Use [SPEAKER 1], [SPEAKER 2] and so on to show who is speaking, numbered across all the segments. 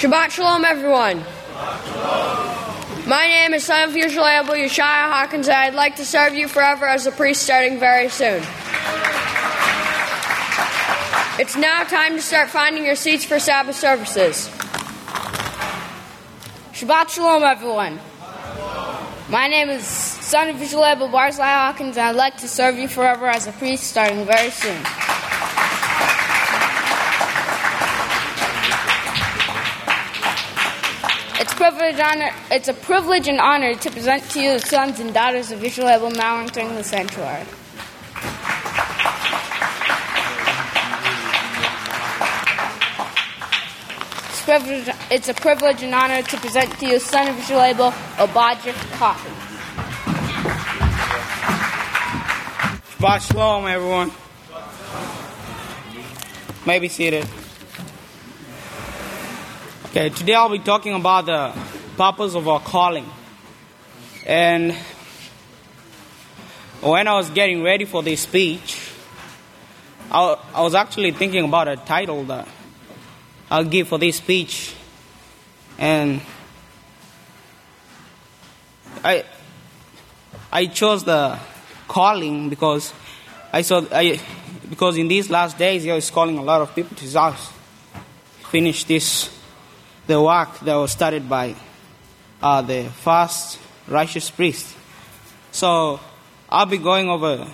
[SPEAKER 1] Shabbat Shalom, everyone. My name is Son of Yisrael Yeshaya Hawkins, and I'd like to serve you forever as a priest starting very soon. It's now time to start finding your seats for Sabbath services.
[SPEAKER 2] Shabbat Shalom, everyone. My name is Son of Yisrael Barzilai Hawkins, and I'd like to serve you forever as a priest starting very soon. It's a privilege and honor to present to you the sons and daughters of Israel now entering the sanctuary. It's a privilege and honor to present to you son of Israel, Obadiah Coffin.
[SPEAKER 3] Shabbat Shalom, everyone. May be seated. Okay, today I'll be talking about the purpose of our calling. And when I was getting ready for this speech, I was actually thinking about a title that I'll give for this speech. And I chose the calling because because in these last days, God is calling a lot of people to His house. Finish the work that was started by the first righteous priest. So I'll be going over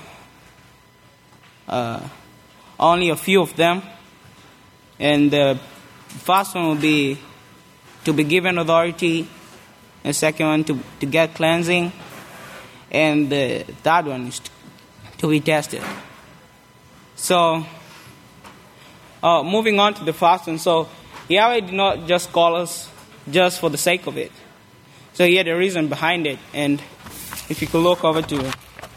[SPEAKER 3] only a few of them. And the first one will be to be given authority. The second one to get cleansing. And the third one is to be tested. So moving on to the first one. So Yahweh did not just call us just for the sake of it. So He had a reason behind it. And if you could look over to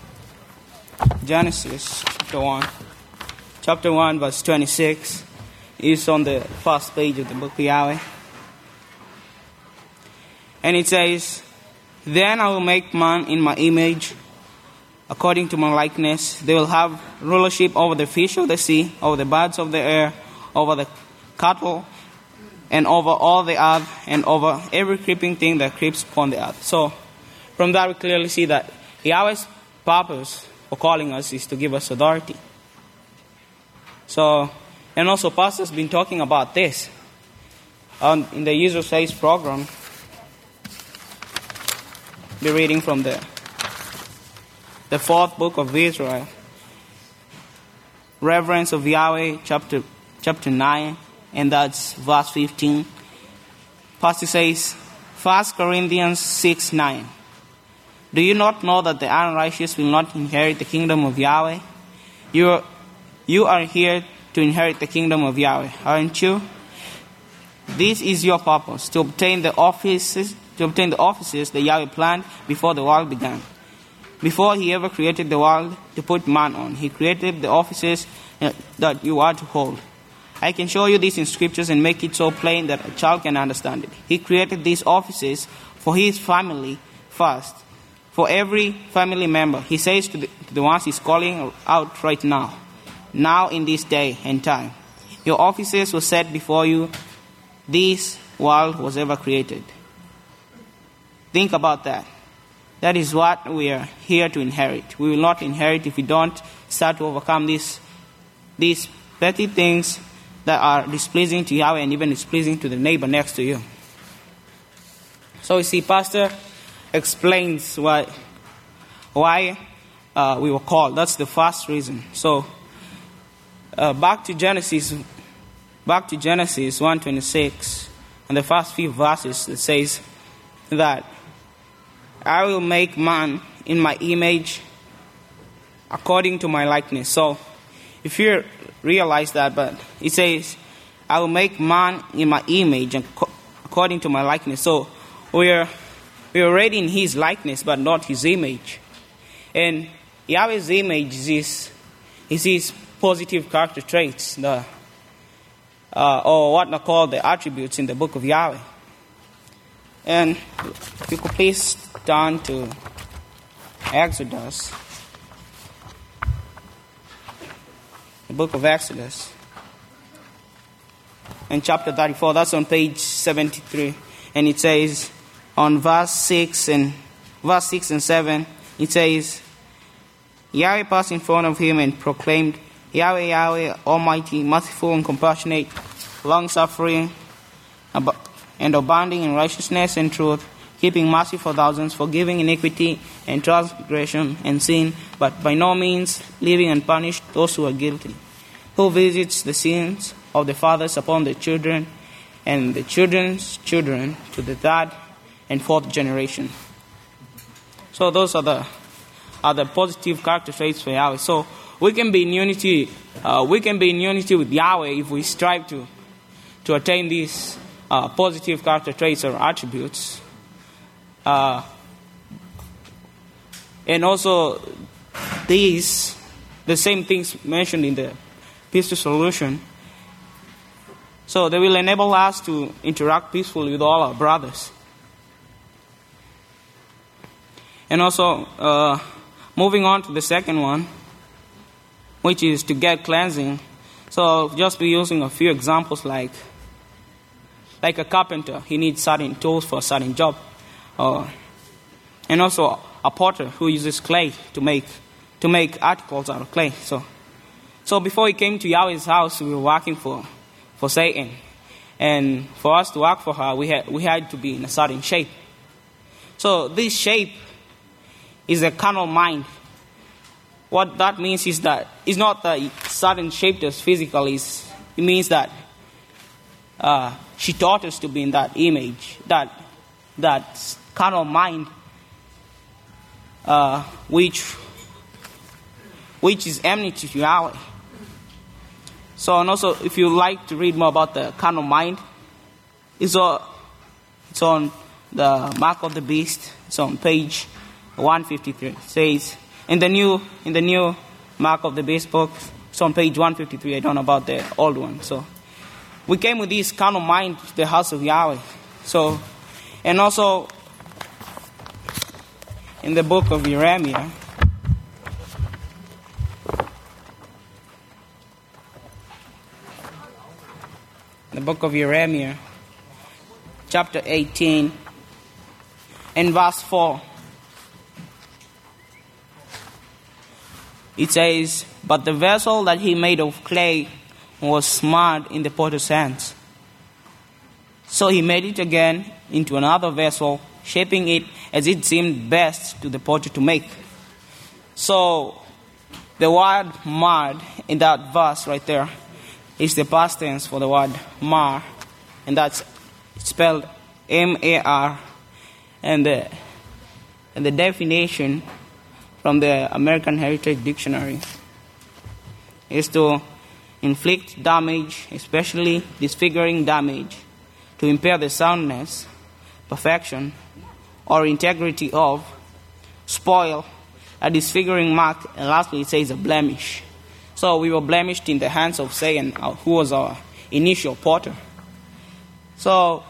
[SPEAKER 3] Genesis chapter 1, verse 26, is on the first page of the book of Yahweh. And it says, "Then I will make man in my image, according to my likeness. They will have rulership over the fish of the sea, over the birds of the air, over the cattle, and over all the earth, and over every creeping thing that creeps upon the earth." So, from that we clearly see that Yahweh's purpose for calling us is to give us authority. So, and also Pastor's been talking about this in the User Says program. Be reading from the fourth book of Israel, Reverence of Yahweh, chapter 9. And that's verse 15. Pastor says, 1 Corinthians 6:9. "Do you not know that the unrighteous will not inherit the kingdom of Yahweh? You are here to inherit the kingdom of Yahweh, aren't you? This is your purpose, to obtain the offices that Yahweh planned before the world began. Before He ever created the world to put man on, He created the offices that you are to hold. I can show you this in scriptures and make it so plain that a child can understand it. He created these offices for His family first, for every family member. He says to the ones He's calling out right now in this day and time, your offices were set before you this world was ever created." Think about that. That is what we are here to inherit. We will not inherit if we don't start to overcome these petty things that are displeasing to Yahweh and even displeasing to the neighbor next to you. So you see, Pastor explains why we were called. That's the first reason. So back to Genesis 1:26, and the first few verses, it says that I will make man in my image, according to my likeness. So if you realize that, but it says, I will make man in my image according to my likeness. So we are already in His likeness, but not His image. And Yahweh's image is His positive character traits, or what I call the attributes in the book of Yahweh. And if you could please turn to Exodus. The book of Exodus. In chapter 34, that's on page 73. And it says, on verse 6 and 7, it says, Yahweh passed in front of him and proclaimed, Yahweh, Yahweh, Almighty, merciful and compassionate, long-suffering, and abounding in righteousness and truth, keeping mercy for thousands, forgiving iniquity and transgression and sin, but by no means leaving unpunished those who are guilty, who visits the sins of the fathers upon the children and the children's children to the third and fourth generation. So those are the positive character traits for Yahweh. So we can be in unity. We can be in unity with Yahweh if we strive to attain these positive character traits or attributes. And also the same things mentioned in the peaceful solution. So they will enable us to interact peacefully with all our brothers. And also, moving on to the second one, which is to get cleansing. So I'll just be using a few examples like a carpenter. He needs certain tools for a certain job. And also a potter who uses clay to make articles out of clay. So before he came to Yahweh's house, we were working for Satan. And for us to work for her, we had to be in a certain shape. So this shape is a carnal mind. What that means is that it's not a certain shape just physically. It means that she taught us to be in that image, that carnal mind, which is enmity to Yahweh. So, and also, if you like to read more about the carnal mind, it's on the Mark of the Beast. It's on page 153. It says in the new Mark of the Beast book. It's on page 153. I don't know about the old one. So we came with this carnal mind to the house of Yahweh. So, and also in the book of Jeremiah, chapter 18, and verse 4, it says, But the vessel that he made of clay was marred in the potter's hands. So he made it again into another vessel, shaping it as it seemed best to the potter to make. So the word marred in that verse right there is the past tense for the word mar, and that's spelled M-A-R. And the definition from the American Heritage Dictionary is to inflict damage, especially disfiguring damage, to impair the soundness, perfection, or integrity of, spoil, a disfiguring mark, and lastly it says a blemish. So we were blemished in the hands of Satan, who was our initial potter. So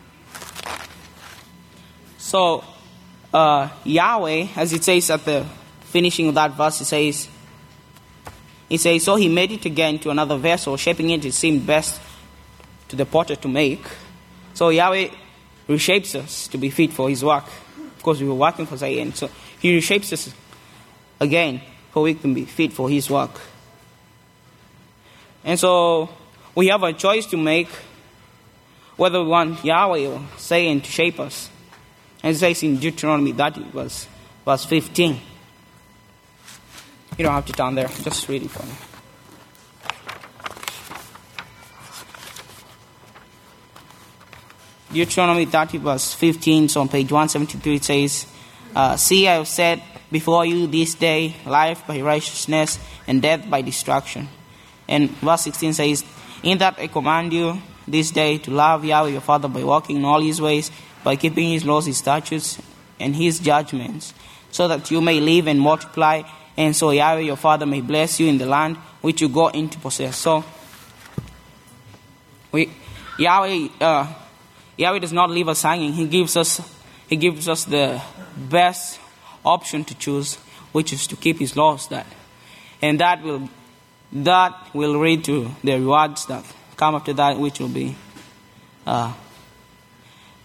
[SPEAKER 3] Yahweh, as it says at the finishing of that verse, it says, so he made it again to another vessel, shaping it as seemed best to the potter to make. So Yahweh reshapes us to be fit for his work, because we were working for Satan. So he reshapes us again, so we can be fit for his work. And so we have a choice to make, whether we want Yahweh or Satan to shape us. And it says in Deuteronomy 30, verse 15. You don't have to turn there, just read it for me. Deuteronomy 30, verse 15, so on page 173, it says, See, I have set before you this day life by righteousness and death by destruction. And verse 16 says, In that I command you this day to love Yahweh your Father by walking in all his ways, by keeping his laws, his statutes, and his judgments, so that you may live and multiply, and so Yahweh your Father may bless you in the land which you go in to possess. So, Yahweh does not leave us hanging. He gives us the best option to choose, which is to keep his laws. That will lead to the rewards that come after that, which will be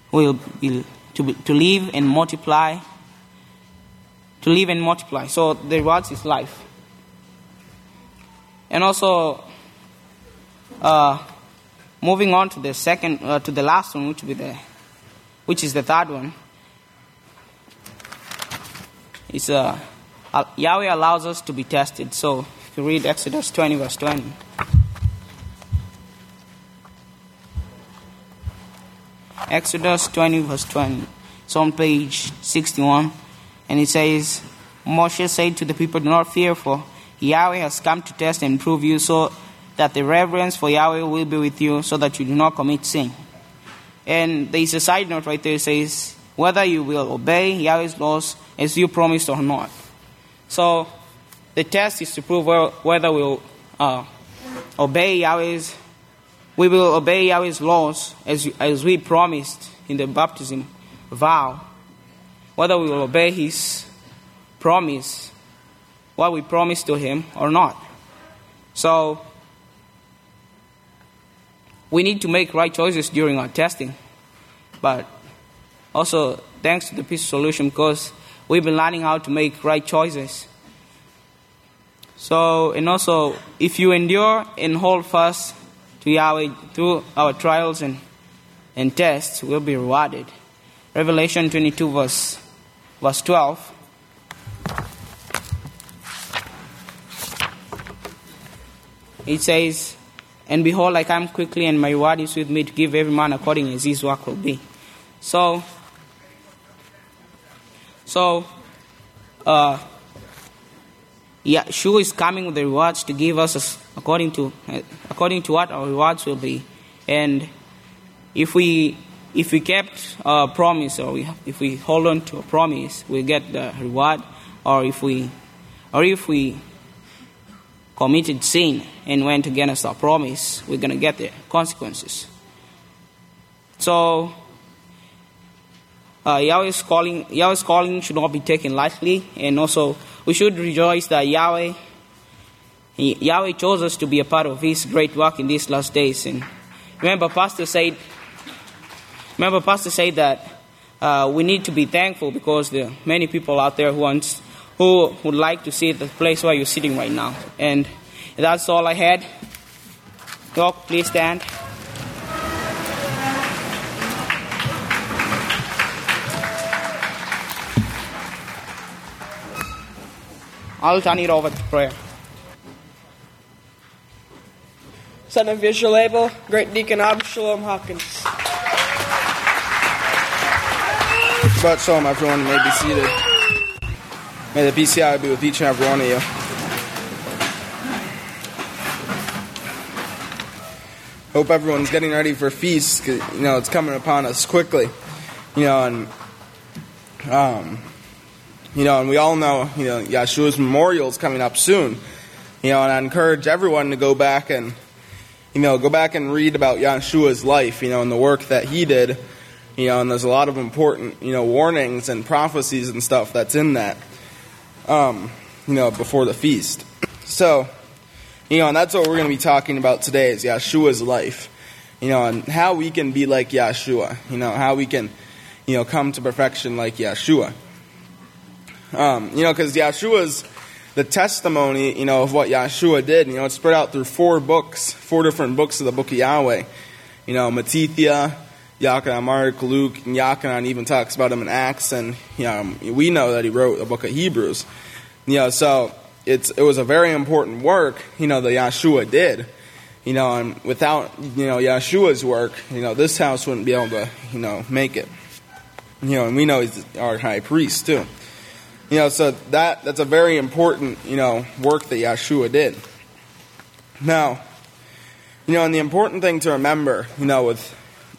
[SPEAKER 3] will be to live and multiply. To live and multiply. So the reward is life. And also, moving on to the second, to the last one, which is the third one. It's Yahweh allows us to be tested. So if you read Exodus 20, verse 20. Exodus 20, verse 20. It's on page 61. And it says, Moshe said to the people, do not fear, for Yahweh has come to test and prove you, so that the reverence for Yahweh will be with you, so that you do not commit sin. And there is a side note right there. It says, whether you will obey Yahweh's laws as you promised or not. So the test is to prove whether we'll obey Yahweh's laws as we promised in the baptism vow. Whether we will obey his promise, what we promised to him or not. So we need to make right choices during our testing. But also thanks to the Peace Solution, because we've been learning how to make right choices. So, and also, if you endure and hold fast to Yahweh through our trials and tests, we'll be rewarded. Revelation 22 verse 12. It says, and behold, I come quickly, and my reward is with me to give every man according as his work will be. So, Yeshua is coming with the rewards to give us according to what our rewards will be. And if we kept our promise, or if we hold on to a promise, we get the reward. Or if we committed sin and went against our promise, we're going to get the consequences. So Yahweh's calling should not be taken lightly, and also we should rejoice that Yahweh chose us to be a part of his great work in these last days. And remember Pastor said that we need to be thankful, because there are many people out there who would like to see the place where you're sitting right now. And that's all I had. Doc, please stand. I'll turn it over to prayer.
[SPEAKER 1] Son of Visual Abel, Great Deacon Absalom Hawkins.
[SPEAKER 4] Shabbat Shalom, everyone. You may be seated. May the peace of Yahweh be with each and every one of you. Hope everyone's getting ready for feast, because it's coming upon us quickly. And we all know Yeshua's memorial is coming up soon. And I encourage everyone to go back and read about Yeshua's life, and the work that he did. And there's a lot of important, warnings and prophecies and stuff that's in that, before the feast. So, and that's what we're going to be talking about today, is Yeshua's life, and how we can be like Yeshua, how we can, come to perfection like Yeshua. Because Yeshua's, the testimony, of what Yeshua did, it's spread out through four different books of the book of Yahweh. Matithia, Yachanan, Mark, Luke, and Yachanan even talks about him in Acts, and we know that he wrote the book of Hebrews. So it was a very important work, that Yeshua did. And without Yeshua's work, this house wouldn't be able to make it. And we know he's our high priest too. So that's a very important work that Yeshua did. Now, and the important thing to remember, with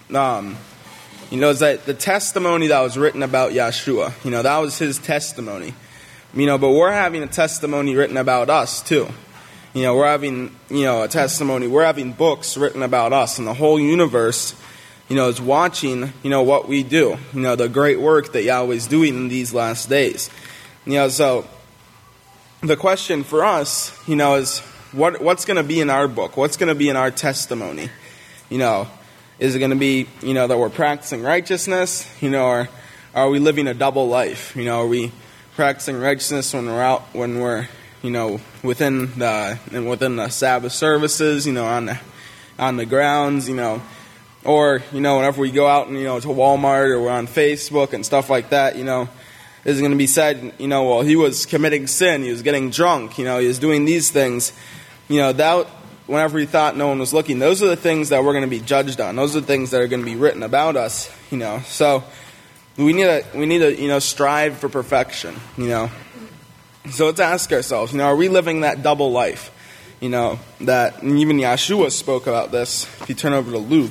[SPEAKER 4] is that the testimony that was written about Yeshua, that was his testimony. But we're having a testimony written about us too. We're having, a testimony, we're having books written about us, and the whole universe, is watching, what we do, the great work that Yahweh's doing in these last days. So the question for us, is what's going to be in our book? What's going to be in our testimony? Is it going to be, that we're practicing righteousness, or are we living a double life? Are we practicing righteousness when we're within the Sabbath services, on the grounds, or, whenever we go out and, to Walmart or we're on Facebook and stuff like that, is it going to be said, well, he was committing sin, he was getting drunk, he was doing these things, that whenever he thought no one was looking, those are the things that we're going to be judged on. Those are the things that are going to be written about us, So we need to, strive for perfection, So let's ask ourselves, are we living that double life? That even Yeshua spoke about this. If you turn over to Luke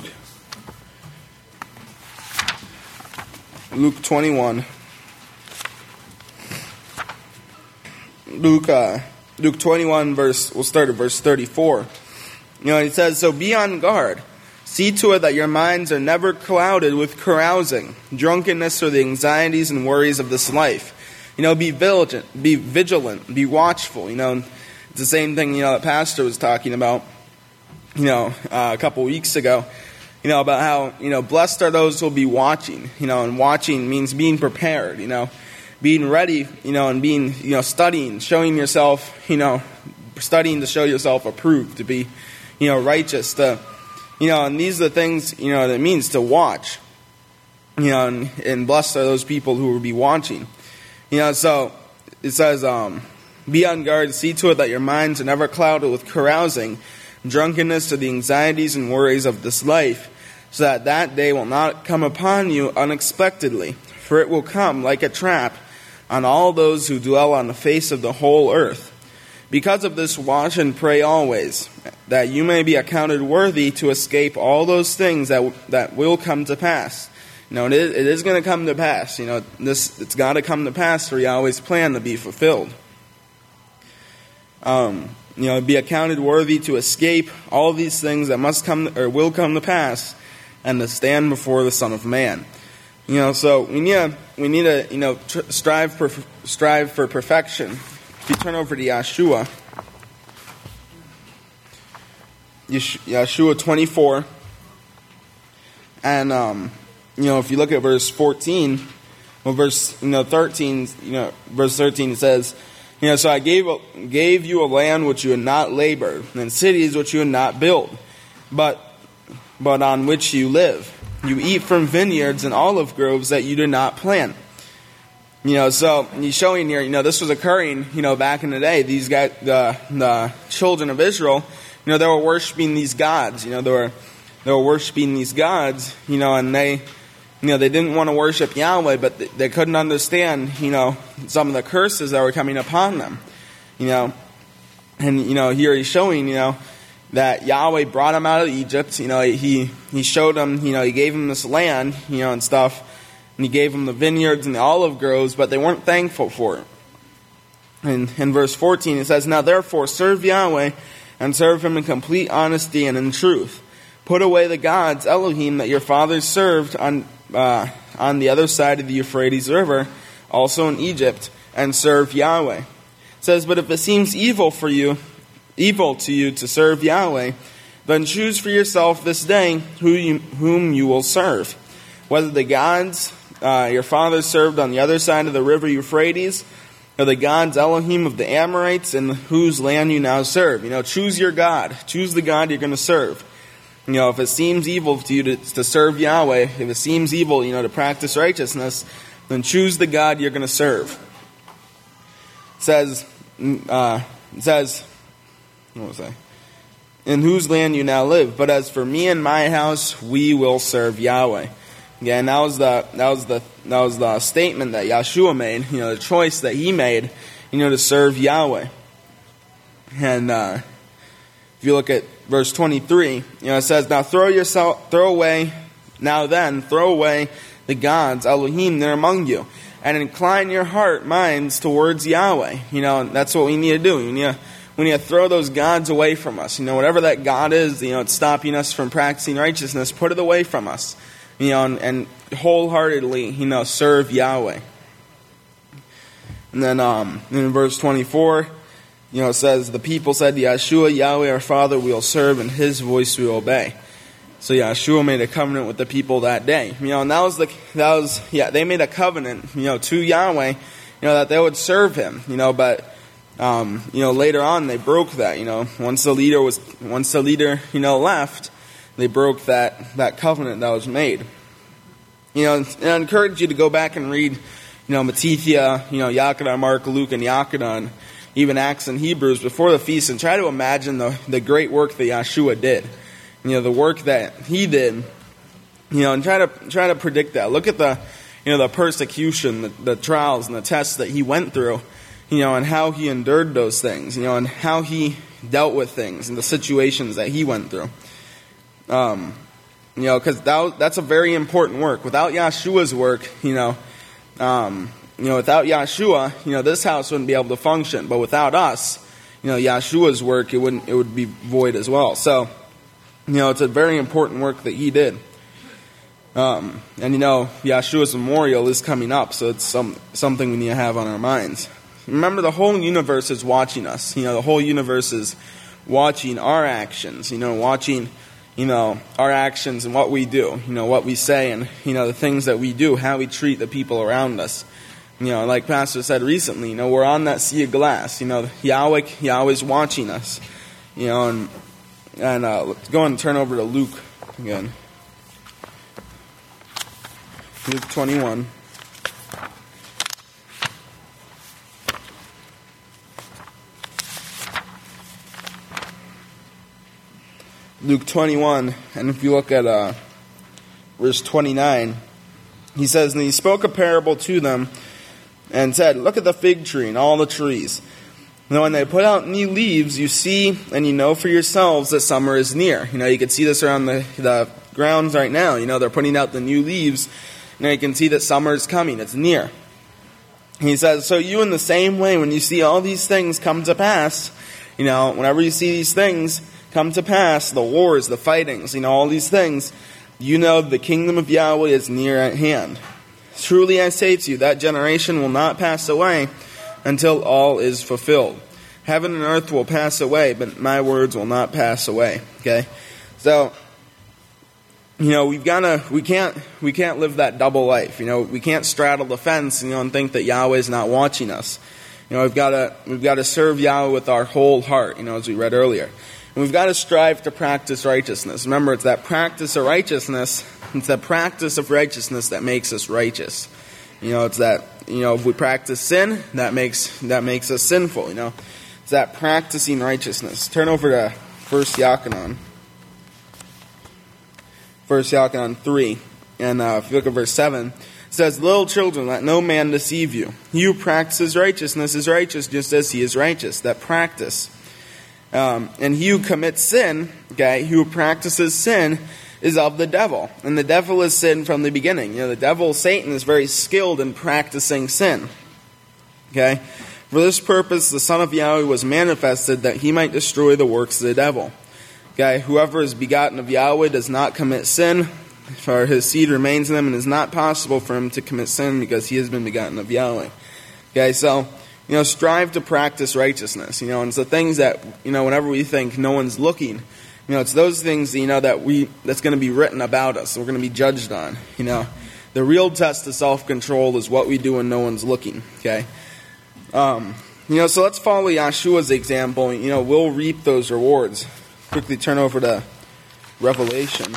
[SPEAKER 4] 21. Luke 21 we'll start at verse 34. He says, "So be on guard. See to it that your minds are never clouded with carousing, drunkenness, or the anxieties and worries of this life. Be vigilant, be watchful." It's the same thing, that Pastor was talking about, a couple weeks ago, about how, blessed are those who will be watching, and watching means being prepared, being ready, and being, studying, showing yourself, studying to show yourself approved, to be, righteous, to, and these are the things, that it means to watch, and blessed are those people who will be watching. So it says, be on guard, see to it that your minds are never clouded with carousing, drunkenness, or the anxieties and worries of this life, so that day will not come upon you unexpectedly, for it will come like a trap on all those who dwell on the face of the whole earth. Because of this, watch and pray always, that you may be accounted worthy to escape all those things that will come to pass. It is going to come to pass. It's got to come to pass for Yahweh's plan to be fulfilled. Be accounted worthy to escape all these things that must come or will come to pass, and to stand before the Son of Man. So we need to strive for perfection. If you turn over to Yeshua 24, and if you look at verse 14, verse 13, verse 13, it says, "So I gave you a land which you had not labored, and cities which you had not built, but on which you live. You eat from vineyards and olive groves that you did not plant." So he's showing here, this was occurring, back in the day. These guys, the children of Israel, they were worshiping these gods. They were worshiping these gods, and they didn't want to worship Yahweh, but they couldn't understand, some of the curses that were coming upon them, And, here he's showing, that Yahweh brought them out of Egypt. He showed them, he gave them this land, and stuff. And he gave them the vineyards and the olive groves, but they weren't thankful for it. And in verse 14 it says, "Now therefore serve Yahweh, and serve him in complete honesty and in truth. Put away the gods, Elohim, that your fathers served on the other side of the Euphrates River, also in Egypt, and serve Yahweh." It says, "But if it seems evil to you to serve Yahweh, then choose for yourself this day whom you will serve, whether the gods your fathers served on the other side of the river Euphrates, or the gods Elohim of the Amorites, in whose land you now serve." Choose your God. Choose the God you're going to serve. If it seems evil to you to serve Yahweh, if it seems evil, to practice righteousness, then choose the God you're going to serve. It says, what was I? "In whose land you now live. But as for me and my house, we will serve Yahweh." Again, that was the statement that Yeshua made. The choice that he made, to serve Yahweh. And if you look at verse 23, it says, "Now throw away the gods, Elohim, that are among you, and incline your minds towards Yahweh." And that's what we need to do. We need to throw those gods away from us. Whatever that God is, it's stopping us from practicing righteousness, put it away from us. And wholeheartedly, serve Yahweh. And then in verse 24, it says, "The people said to Yeshua, Yahweh our Father we will serve, and his voice we will obey." So Yahshua made a covenant with the people that day. And they made a covenant, to Yahweh, that they would serve him, but later on they broke that, once the leader left, they broke that covenant that was made. And I encourage you to go back and read, Matithia, Yachanan, Mark, Luke, and Yachanan, even Acts and Hebrews before the feast, and try to imagine the great work that Yahshua did. The work that he did, and try to predict that. Look at the persecution, the trials, and the tests that he went through, and how he endured those things, and how he dealt with things and the situations that he went through. Because that's a very important work. Without Yahshua's work, without Yahshua, this house wouldn't be able to function. But without us, Yahshua's work, it would be void as well. So, it's a very important work that he did. And Yahshua's memorial is coming up, so it's something we need to have on our minds. Remember, the whole universe is watching us. The whole universe is watching our actions. Watching, our actions and what we do. What we say and, the things that we do, how we treat the people around us. Like Pastor said recently, we're on that sea of glass. Yahweh's watching us. And let's go and turn over to Luke again. Luke 21. Luke 21, and if you look at verse 29, he says, "And he spoke a parable to them, and said, Look at the fig tree and all the trees. And when they put out new leaves, you see and you know for yourselves that summer is near." You can see this around the grounds right now. They're putting out the new leaves. You can see that summer is coming. It's near. He says, "So you in the same way, when you see all these things come to pass, whenever you see these things come to pass, the wars, the fightings, all these things, the kingdom of Yahweh is near at hand. Truly I say to you, that generation will not pass away until all is fulfilled. Heaven and earth will pass away, but my words will not pass away." Okay? So, we can't live that double life. We can't straddle the fence, and think that Yahweh is not watching us. We've got to serve Yahweh with our whole heart, as we read earlier. And we've got to strive to practice righteousness. Remember, it's that practice of righteousness. It's that practice of righteousness that makes us righteous. It's that, if we practice sin, that makes us sinful. It's that practicing righteousness. Turn over to 1 Yachanan. 1 Yachanan 3. And if you look at verse 7, it says, "Little children, let no man deceive you. He who practices righteousness is righteous just as he is righteous." That practice. And he who commits sin, he who practices sin, is of the devil. And the devil is sin from the beginning. The devil, Satan, is very skilled in practicing sin. Okay? "For this purpose the Son of Yahweh was manifested, that he might destroy the works of the devil." Okay? "Whoever is begotten of Yahweh does not commit sin, for his seed remains in him, and it is not possible for him to commit sin because he has been begotten of Yahweh." Okay? So, strive to practice righteousness. And it's the things that, whenever we think no one's looking, it's those things, that's going to be written about us. We're going to be judged on. The real test of self-control is what we do when no one's looking. Okay? So let's follow Yahshua's example. We'll reap those rewards. Quickly turn over to Revelation.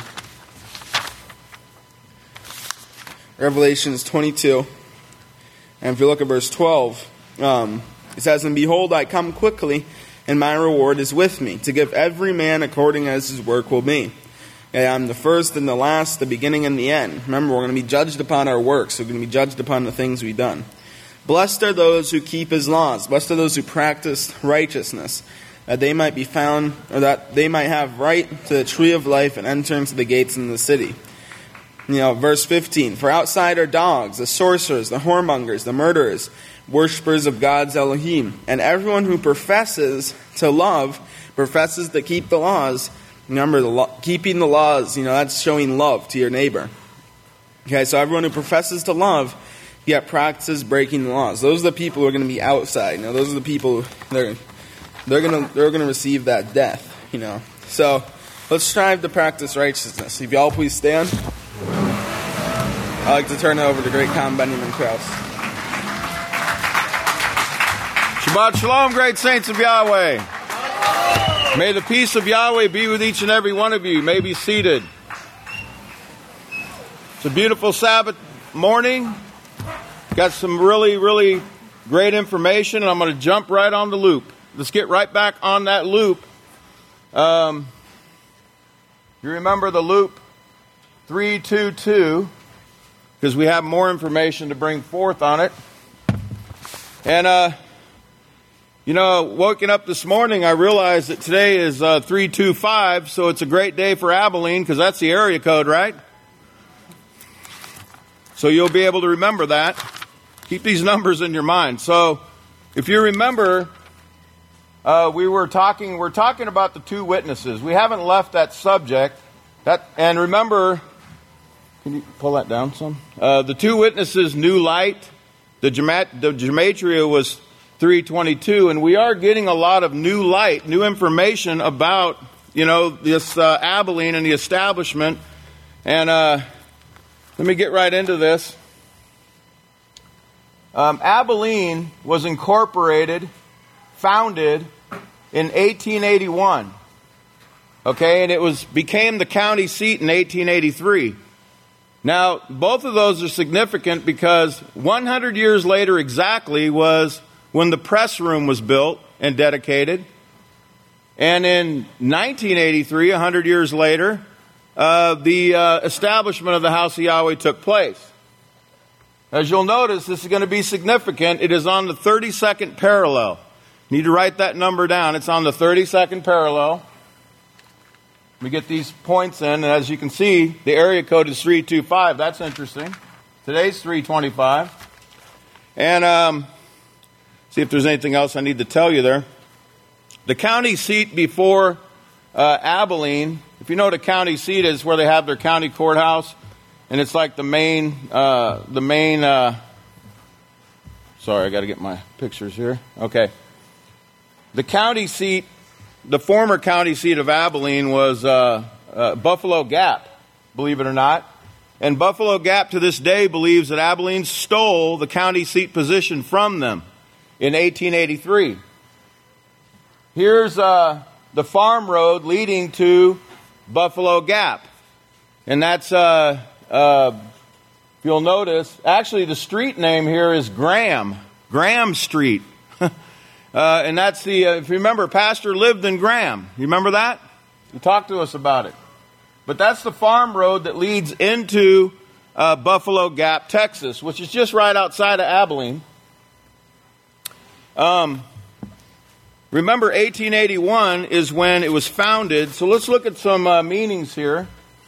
[SPEAKER 4] Revelations 22. And if you look at verse 12, it says, "And behold, I come quickly, and my reward is with me, to give every man according as his work will be. Okay, I'm the first and the last, the beginning and the end." Remember, we're going to be judged upon our works. We're going to be judged upon the things we've done. "Blessed are those who keep his laws. Blessed are those who practice righteousness, that they might be found, or that they might have right to the tree of life and enter into the gates in the city." Verse 15, "For outside are dogs, the sorcerers, the whoremongers, the murderers, worshippers of God's Elohim, and everyone who professes to keep the laws." Remember, keeping the laws, that's showing love to your neighbor. Okay, so everyone who professes to love, yet practices breaking the laws. Those are the people who are going to be outside. Those are the people they're going to receive that death. So Let's strive to practice righteousness. If y'all please stand. I'd like to turn it over to great Con Benjamin Krause.
[SPEAKER 5] Shabbat Shalom, great saints of Yahweh. May the peace of Yahweh be with each and every one of you. You may be seated. It's a beautiful Sabbath morning. Got some really, really great information, and I'm going to jump right on the loop. Let's get right back on that loop. You remember the loop 322, because we have more information to bring forth on it. And, waking up this morning, I realized that today is 325, so it's a great day for Abilene, because that's the area code, right? So you'll be able to remember that. Keep these numbers in your mind. So, if you remember, we're talking about the two witnesses. We haven't left that subject. And remember, can you pull that down some? The two witnesses, new light. The gematria was 322, and we are getting a lot of new light, new information about this Abilene and the establishment. And let me get right into this. Abilene was founded in 1881. Okay, and it became the county seat in 1883. Now, both of those are significant because 100 years later exactly was when the press room was built and dedicated. And in 1983, 100 years later, the establishment of the House of Yahweh took place. As you'll notice, this is going to be significant. It is on the 32nd parallel. You need to write that number down. It's on the 32nd parallel. We get these points in, and as you can see, the area code is 325. That's interesting. Today's 325. And see if there's anything else I need to tell you there. The county seat before Abilene, if you know what a county seat is, where they have their county courthouse, and it's like the main, sorry, I got to get my pictures here. Okay. The county seat, the former county seat of Abilene was Buffalo Gap, believe it or not. And Buffalo Gap to this day believes that Abilene stole the county seat position from them in 1883. Here's the farm road leading to Buffalo Gap. And that's, if you'll notice, actually the street name here is Graham Street. And that's if you remember, Pastor lived in Graham. You remember that? He talked to us about it. But that's the farm road that leads into Buffalo Gap, Texas, which is just right outside of Abilene. Remember, 1881 is when it was founded. So let's look at some meanings here.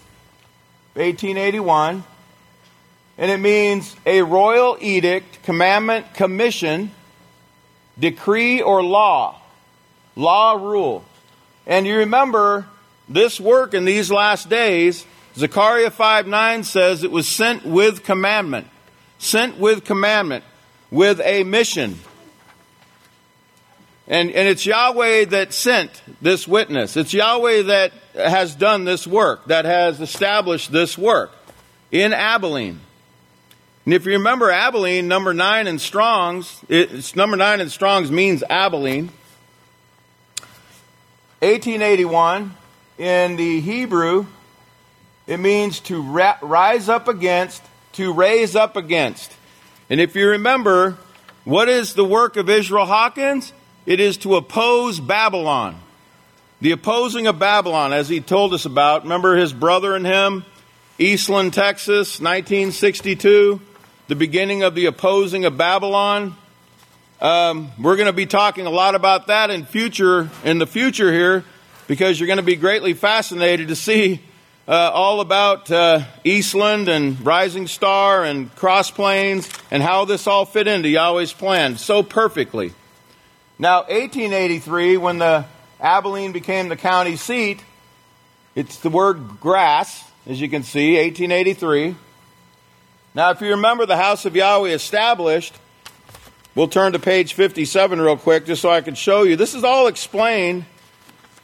[SPEAKER 5] 1881. And it means a royal edict, commandment, commission, decree, or law. Law, rule. And you remember this work in these last days, Zechariah 5:9 says it was sent with commandment. Sent with commandment. With a mission. And it's Yahweh that sent this witness. It's Yahweh that has done this work, that has established this work in Abilene. And if you remember Abilene, number 9 in Strong's, number 9 in Strong's means Abilene. 1881, in the Hebrew, it means to rise up against, to raise up against. And if you remember, what is the work of Israel Hawkins? It is to oppose Babylon. The opposing of Babylon, as he told us about. Remember his brother and him, Eastland, Texas, 1962. The beginning of the opposing of Babylon. We're going to be talking a lot about that in the future here, because you're going to be greatly fascinated to see all about Eastland and Rising Star and Cross Plains and how this all fit into Yahweh's plan so perfectly. Now, 1883, when the Abilene became the county seat, it's the word grass, as you can see, 1883. Now, if you remember the House of Yahweh established, we'll turn to page 57 real quick just so I can show you. This is all explained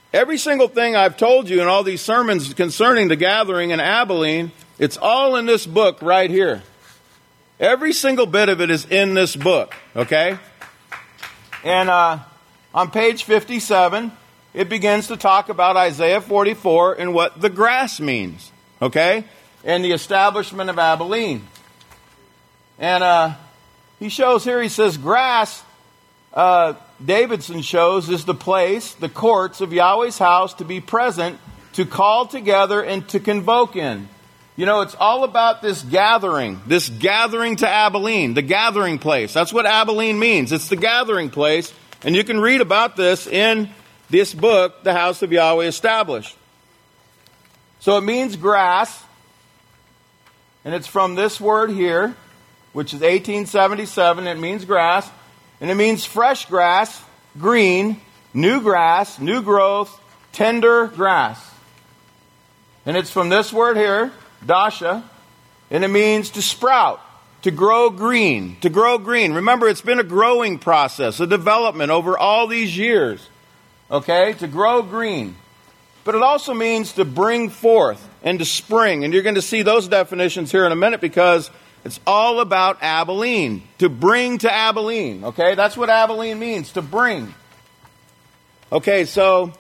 [SPEAKER 5] every single thing I've told you in all these sermons concerning the gathering in Abilene, it's all in this book right here. Every single bit of it is in this book, okay? And on page 57, it begins to talk about Isaiah 44 and what the grass means, okay? And the establishment of Abilene. And he shows here, he says, grass, Davidson shows, is the place, the courts of Yahweh's house to be present, to call together and to convoke in. You know, it's all about this gathering to Abilene, the gathering place. That's what Abilene means. It's the gathering place. And you can read about this in this book, The House of Yahweh Established. So it means grass. And it's from this word here, which is 1877. It means grass. And it means fresh grass, green, new growth, tender grass. And it's from this word here, dasha, and it means to sprout, to grow green, Remember, it's been a growing process, a development over all these years, okay, to grow green. But it also means to bring forth and to spring, and you're going to see those definitions here in a minute because it's all about Abilene, to bring to Abilene, okay? That's what Abilene means, to bring. Okay, so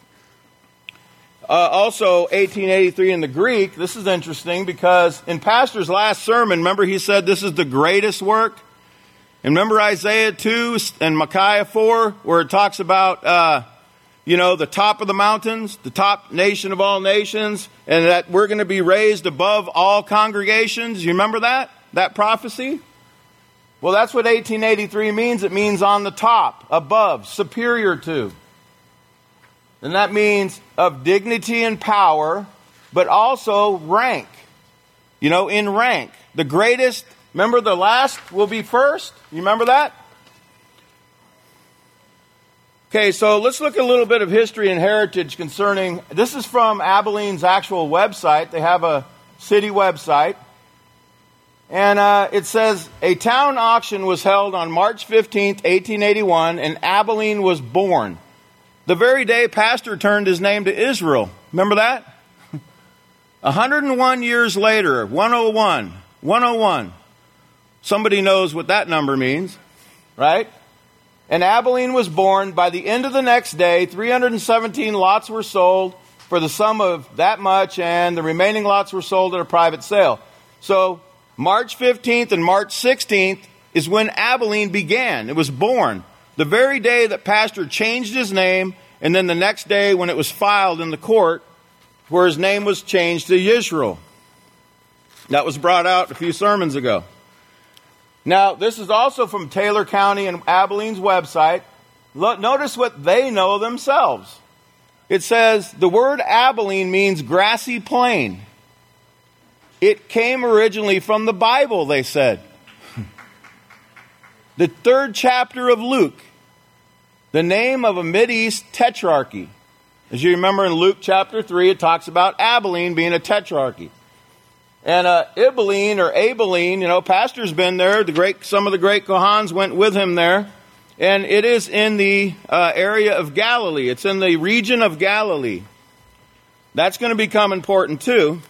[SPEAKER 5] also 1883 in the Greek, this is interesting because in Pastor's last sermon, remember he said this is the greatest work? And remember Isaiah 2 and Micaiah 4 where it talks about, the top of the mountains, the top nation of all nations, and that we're going to be raised above all congregations. You remember that prophecy? Well, that's what 1883 means. It means on the top, above, superior to. And that means of dignity and power, but also rank. In rank. The greatest, remember the last will be first? You remember that? Okay, so let's look at a little bit of history and heritage concerning, this is from Abilene's actual website. They have a city website. And it says, a town auction was held on March 15th, 1881, and Abilene was born. The very day Pastor turned his name to Israel. Remember that? 101 years later, 101. Somebody knows what that number means, right? And Abilene was born. By the end of the next day, 317 lots were sold for the sum of that much, and the remaining lots were sold at a private sale. So March 15th and March 16th is when Abilene began. It was born. The very day that Pastor changed his name, and then the next day when it was filed in the court, where his name was changed to Yisrael. That was brought out a few sermons ago. Now, this is also from Taylor County and Abilene's website. Notice what they know themselves. It says, the word Abilene means grassy plain. It came originally from the Bible, they said. The 3rd chapter of Luke. The name of a Mideast tetrarchy. As you remember in Luke chapter 3, it talks about Abilene being a tetrarchy. And Ibilene or Abilene, Pastor's been there. Some of the great Kohans went with him there. And it is in the area of Galilee. It's in the region of Galilee. That's going to become important too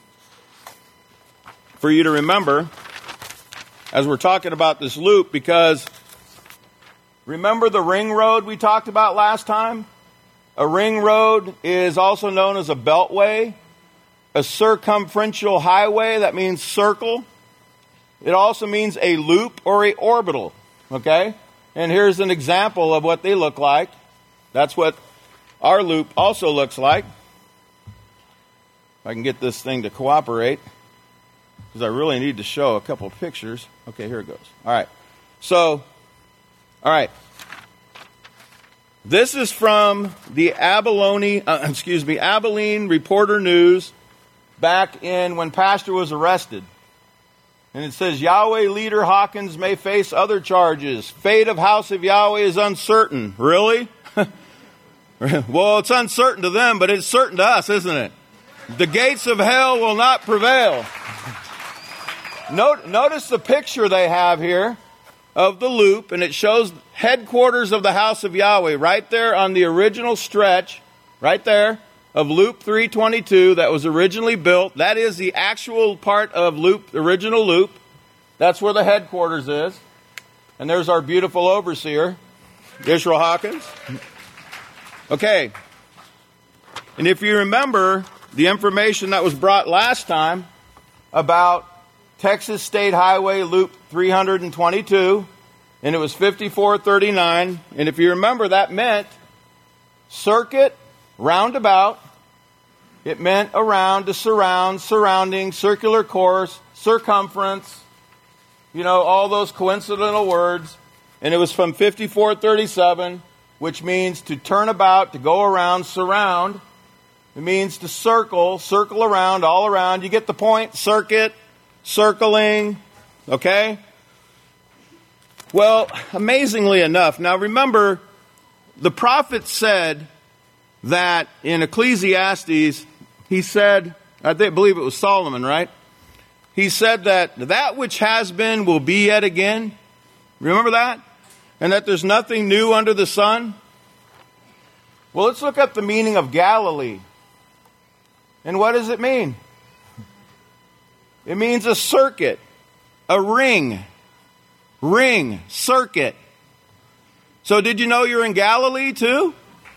[SPEAKER 5] for you to remember as we're talking about this loop, because remember the ring road we talked about last time? A ring road is also known as a beltway, a circumferential highway, that means circle. It also means a loop or a orbital, okay? And here's an example of what they look like. That's what our loop also looks like. If I can get this thing to cooperate, because I really need to show a couple of pictures. Okay, here it goes. All right. So, all right. This is from the Abilene Reporter News back in when Pastor was arrested. And it says, Yahweh leader Hawkins may face other charges. Fate of House of Yahweh is uncertain. Really? Well, it's uncertain to them, but it's certain to us, isn't it? The gates of hell will not prevail. Notice the picture they have here of the loop, and it shows headquarters of the House of Yahweh right there on the original stretch, right there, of Loop 322 that was originally built. That is the actual part of Loop, original Loop. That's where the headquarters is. And there's our beautiful overseer, Israel Hawkins. Okay. And if you remember the information that was brought last time about Texas State Highway Loop 322, and it was 5439, and if you remember, that meant circuit, roundabout. It meant around, to surround, surrounding, circular course, circumference, all those coincidental words. And it was from 5437, which means to turn about, to go around, surround. It means to circle around, all around. You get the point? Circuit, circling, okay? Well, amazingly enough, now remember, the prophet said that in Ecclesiastes, he said, believe it was Solomon, right? He said that which has been will be yet again. Remember that? And that there's nothing new under the sun. Well, let's look up the meaning of Galilee. And what does it mean? It means a circuit, a ring, circuit. So did you know you're in Galilee too?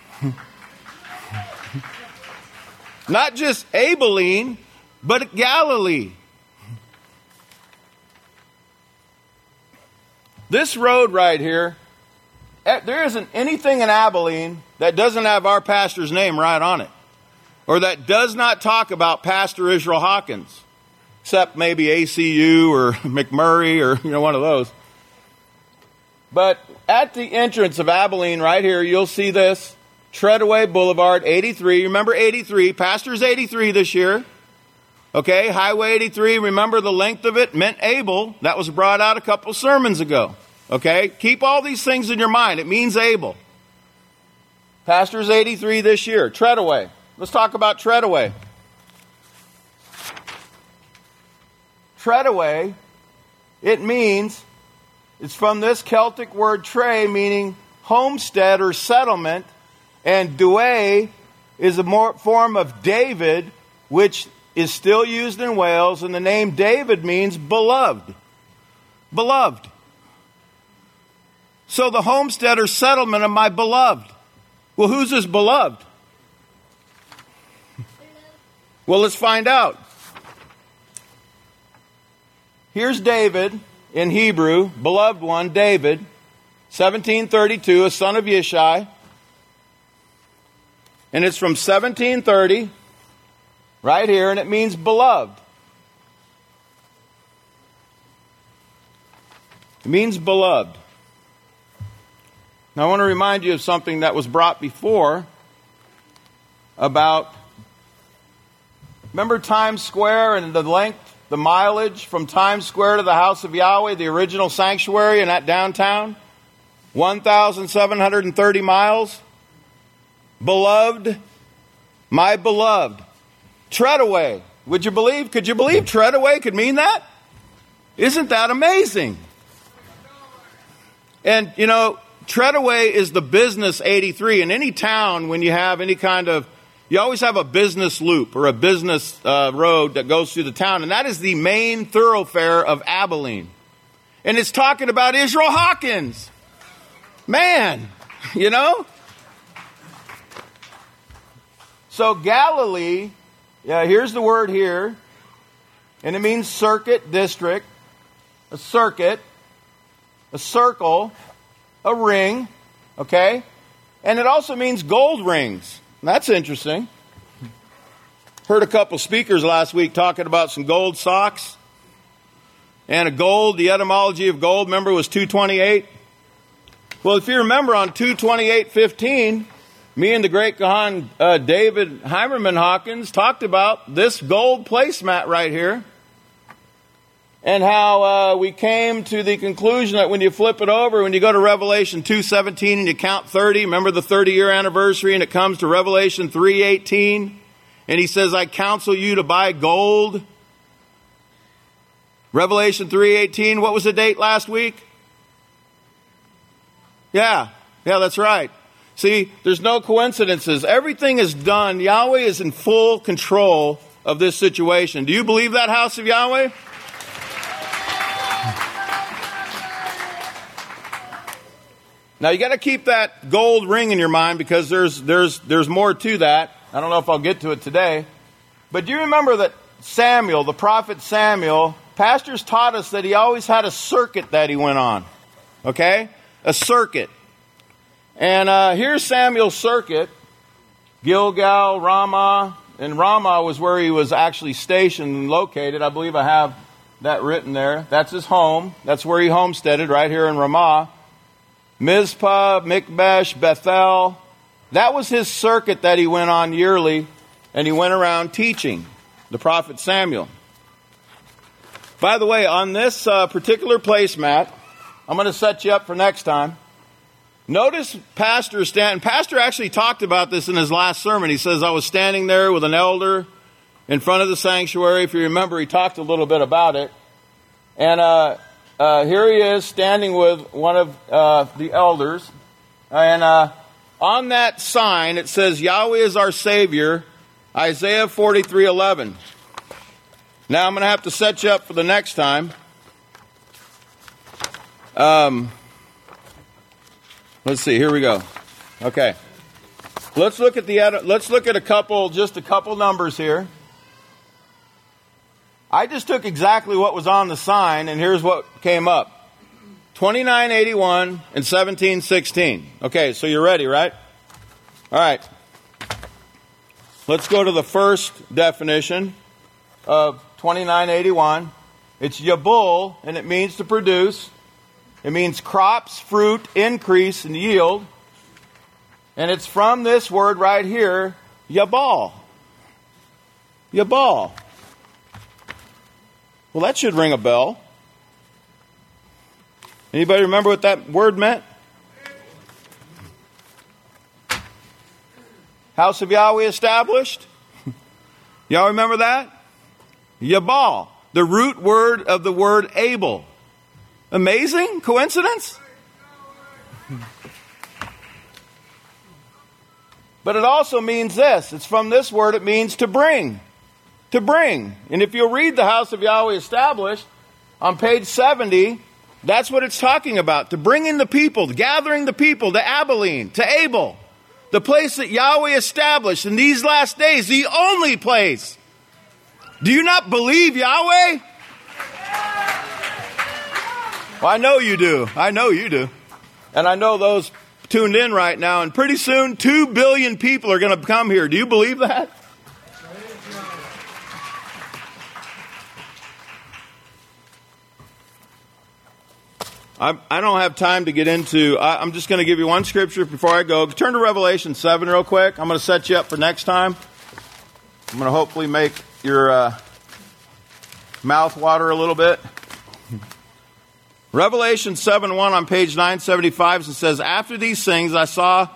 [SPEAKER 5] Not just Abilene, but Galilee. This road right here, there isn't anything in Abilene that doesn't have our pastor's name right on it, or that does not talk about Pastor Israel Hawkins, except maybe ACU or McMurray or one of those. But at the entrance of Abilene right here, you'll see this, Treadaway Boulevard, 83. Remember 83, Pastor's 83 this year. Okay, Highway 83, remember the length of it meant Abel. That was brought out a couple sermons ago. Okay, keep all these things in your mind. It means Abel. Pastor's 83 this year. Treadaway. Let's talk about Treadaway. Treadaway, it's from this Celtic word tre, meaning homestead or settlement, and Dway is a form of David, which is still used in Wales, and the name David means beloved. Beloved. So the homestead or settlement of my beloved. Well, who's his beloved? Well, let's find out. Here's David in Hebrew, beloved one, David, 1732, a son of Yishai. And it's from 1730, right here, and it means beloved. It means beloved. Now, I want to remind you of something that was brought before about, remember Times Square and the length, the mileage from Times Square to the house of Yahweh, the original sanctuary in that downtown? 1,730 miles. Beloved, my beloved. Treadaway. Could you believe Treadaway could mean that? Isn't that amazing? And, Treadaway is the business 83. In any town, when you have any kind of, you always have a business loop or a business road that goes through the town. And that is the main thoroughfare of Abilene. And it's talking about Israel Hawkins. Man, So Galilee, here's the word here. And it means circuit, district, a circuit, a circle, a ring, okay? And it also means gold rings. That's interesting. Heard a couple speakers last week talking about some gold socks. And the etymology of gold, remember, was 228. Well, if you remember on 228:15, me and the great Kahan David Heimerman Hawkins talked about this gold placemat right here. And how we came to the conclusion that when you flip it over, when you go to Revelation 2:17 and you count 30, remember the 30-year anniversary, and it comes to Revelation 3:18, and he says, I counsel you to buy gold. Revelation 3:18, what was the date last week? Yeah, that's right. See, there's no coincidences. Everything is done. Yahweh is in full control of this situation. Do you believe that, house of Yahweh? Now you got to keep that gold ring in your mind, because there's more to that. I don't know if I'll get to it today. But do you remember that Samuel, the prophet Samuel, pastors taught us that he always had a circuit that he went on. Okay? A circuit. And here's Samuel's circuit. Gilgal, Ramah. And Ramah was where he was actually stationed and located. I believe I have that written there. That's his home. That's where he homesteaded, right here in Ramah. Mizpah, Mikmash, Bethel. That was his circuit that he went on yearly, and he went around teaching, the prophet Samuel. By the way, on this particular placemat, I'm going to set you up for next time. Notice Pastor actually talked about this in his last sermon. He says, I was standing there with an elder in front of the sanctuary. If you remember, he talked a little bit about it. And here he is standing with one of the elders. And on that sign, it says, Yahweh is our Savior, Isaiah 43:11. Now I'm going to have to set you up for the next time. Let's see. Here we go. Okay. Let's look at a couple numbers here. I just took exactly what was on the sign, and here's what came up. 2981 and 1716. Okay, so you're ready, right? All right. Let's go to the first definition of 2981. It's Yabul, and it means to produce. It means crops, fruit, increase, and yield. And it's from this word right here, Yabal. Yabal. Well, that should ring a bell. Anybody remember what that word meant? House of Yahweh established. Y'all remember that? Yabal, the root word of the word Abel. Amazing coincidence? But it also means this. It's from this word, it means to bring. To bring. And if you'll read the House of Yahweh established on page 70, that's what it's talking about. To bring in the people, gathering the people to Abilene, to Abel. The place that Yahweh established in these last days, the only place. Do you not believe Yahweh? Well, I know you do. I know you do. And I know those tuned in right now. And pretty soon, 2 billion people are going to come here. Do you believe that? I don't have time to get into, I'm just going to give you one scripture before I go. Turn to Revelation 7 real quick. I'm going to set you up for next time. I'm going to hopefully make your mouth water a little bit. Revelation 7:1 on page 975, it says, after these things I saw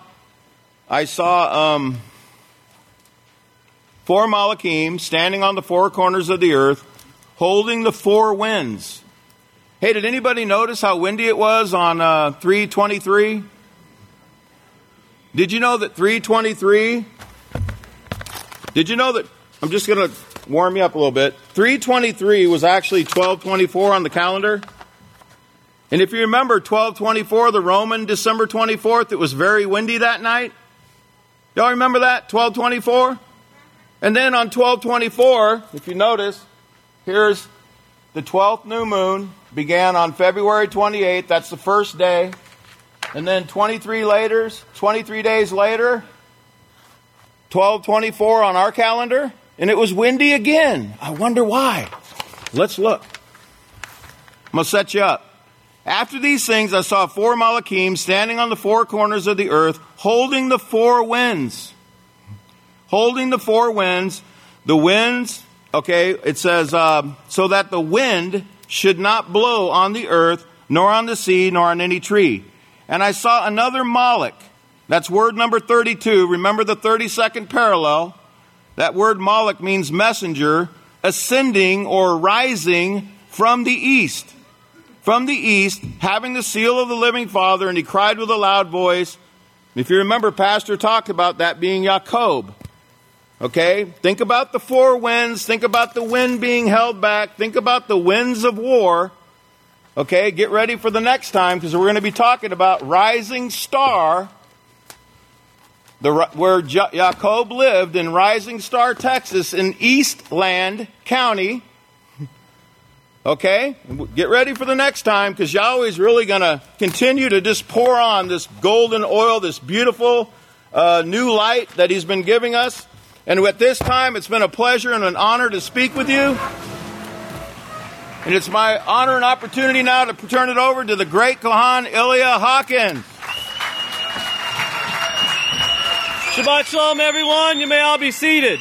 [SPEAKER 5] 4 Malachim standing on the 4 corners of the earth, holding the 4 winds. Hey, did anybody notice how windy it was on 3:23? Did you know that 3:23? Did you know that? I'm just going to warm you up a little bit. 3:23 was actually 12:24 on the calendar. And if you remember 12:24, the Roman December 24th, it was very windy that night. Y'all remember that? 12:24? And then on 12:24, if you notice, here's the 12th new moon. Began on February 28th. That's the first day. And then 23 days later, 12:24 on our calendar. And it was windy again. I wonder why. Let's look. I'm going to set you up. After these things, I saw 4 Malachim standing on the 4 corners of the earth, holding the 4 winds. Holding the 4 winds. The winds, okay, it says, so that the wind should not blow on the earth, nor on the sea, nor on any tree. And I saw another Malach. That's word number 32. Remember the 32nd parallel. That word Malach means messenger, ascending or rising from the east. From the east, having the seal of the living Father, and he cried with a loud voice, If you remember, Pastor talked about that being Jacob. Okay? Think about the four winds. Think about the wind being held back. Think about the winds of war. Okay? Get ready for the next time, because we're going to be talking about Rising Star, where Jacob lived in Rising Star, Texas, in Eastland County. Okay? Get ready for the next time, because Yahweh's really going to continue to just pour on this golden oil, this beautiful new light that He's been giving us. And at this time, it's been a pleasure and an honor to speak with you. And it's my honor and opportunity now to turn it over to the great Kohan Ilya Hawkins.
[SPEAKER 6] Shabbat Shalom, everyone. You may all be seated.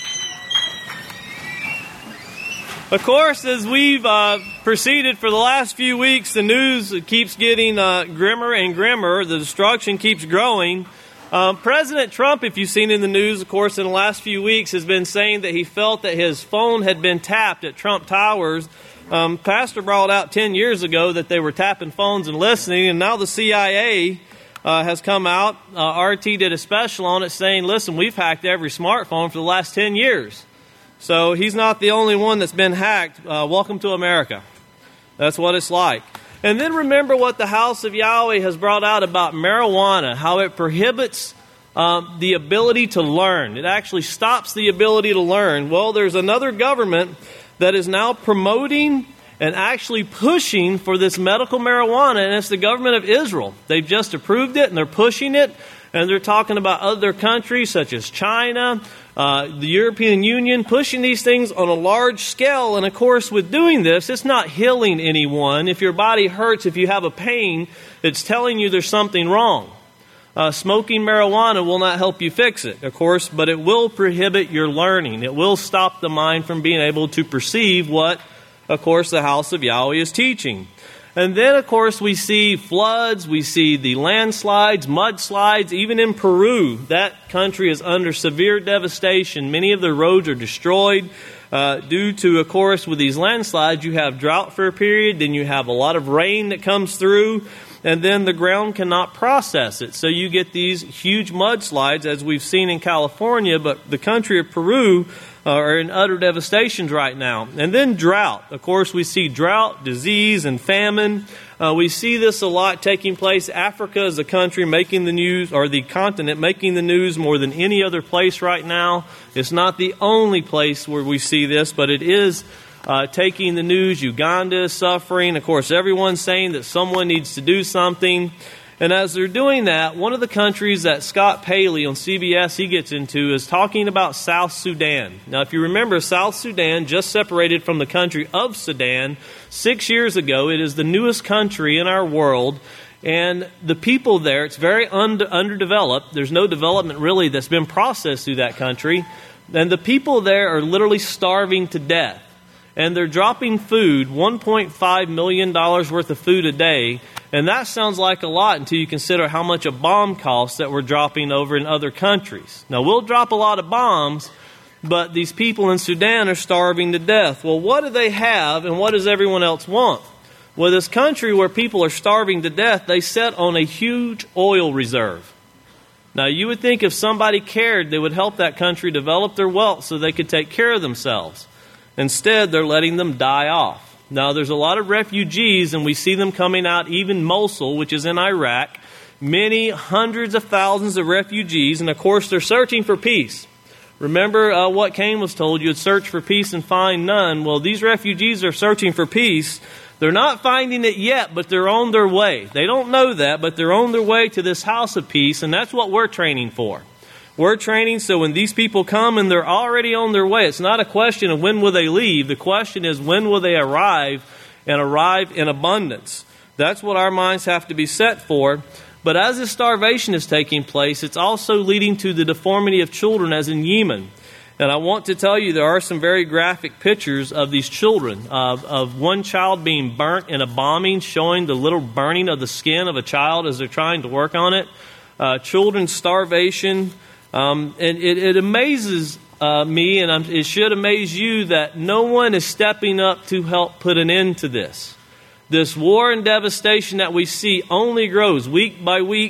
[SPEAKER 6] Of course, as we've proceeded for the last few weeks, the news keeps getting grimmer and grimmer. The destruction keeps growing. President Trump, if you've seen in the news, of course, in the last few weeks, has been saying that he felt that his phone had been tapped at Trump Towers. Pastor brought out 10 years ago that they were tapping phones and listening, and now the CIA has come out. RT did a special on it saying, listen, we've hacked every smartphone for the last 10 years. So he's not the only one that's been hacked. Welcome to America. That's what it's like. And then remember what the house of Yahweh has brought out about marijuana, how it prohibits the ability to learn. It actually stops the ability to learn. Well, there's another government that is now promoting and actually pushing for this medical marijuana, and it's the government of Israel. They've just approved it, and they're pushing it, and they're talking about other countries such as China, the European Union, pushing these things on a large scale. And of course, with doing this, it's not healing anyone. If your body hurts, if you have a pain, it's telling you there's something wrong. Smoking marijuana will not help you fix it, of course, but it will prohibit your learning. It will stop the mind from being able to perceive what, of course, the house of Yahweh is teaching. And then, of course, we see floods, we see the landslides, mudslides, even in Peru. That country is under severe devastation. Many of the roads are destroyed due to, of course, with these landslides, you have drought for a period, then you have a lot of rain that comes through, and then the ground cannot process it. So you get these huge mudslides, as we've seen in California, but the country of Peru are in utter devastation right now. And then drought. Of course, we see drought, disease, and famine. We see this a lot taking place. Africa is a country making the news, or the continent making the news more than any other place right now. It's not the only place where we see this, but it is taking the news. Uganda is suffering. Of course, everyone's saying that someone needs to do something. And as they're doing that, one of the countries that Scott Paley on CBS he gets into is talking about South Sudan. Now, if you remember, South Sudan just separated from the country of Sudan 6 years ago. It is the newest country in our world. And the people there, it's very underdeveloped. There's no development really that's been processed through that country. And the people there are literally starving to death. And they're dropping food, $1.5 million worth of food a day. And that sounds like a lot until you consider how much a bomb costs that we're dropping over in other countries. Now, we'll drop a lot of bombs, but these people in Sudan are starving to death. Well, what do they have and what does everyone else want? Well, this country where people are starving to death, they set on a huge oil reserve. Now, you would think if somebody cared, they would help that country develop their wealth so they could take care of themselves. Instead, they're letting them die off. Now, there's a lot of refugees, and we see them coming out, even Mosul, which is in Iraq. Many hundreds of thousands of refugees, and of course, they're searching for peace. Remember what Cain was told, you'd search for peace and find none. Well, these refugees are searching for peace. They're not finding it yet, but they're on their way. They don't know that, but they're on their way to this house of peace, and that's what we're training for. We're training so when these people come and they're already on their way, it's not a question of when will they leave. The question is when will they arrive and arrive in abundance. That's what our minds have to be set for. But as this starvation is taking place, it's also leading to the deformity of children as in Yemen. And I want to tell you there are some very graphic pictures of these children, of one child being burnt in a bombing, showing the little burning of the skin of a child as they're trying to work on it. Children's starvation. And it amazes me, and it should amaze you, that no one is stepping up to help put an end to this. This war and devastation that we see only grows week by week.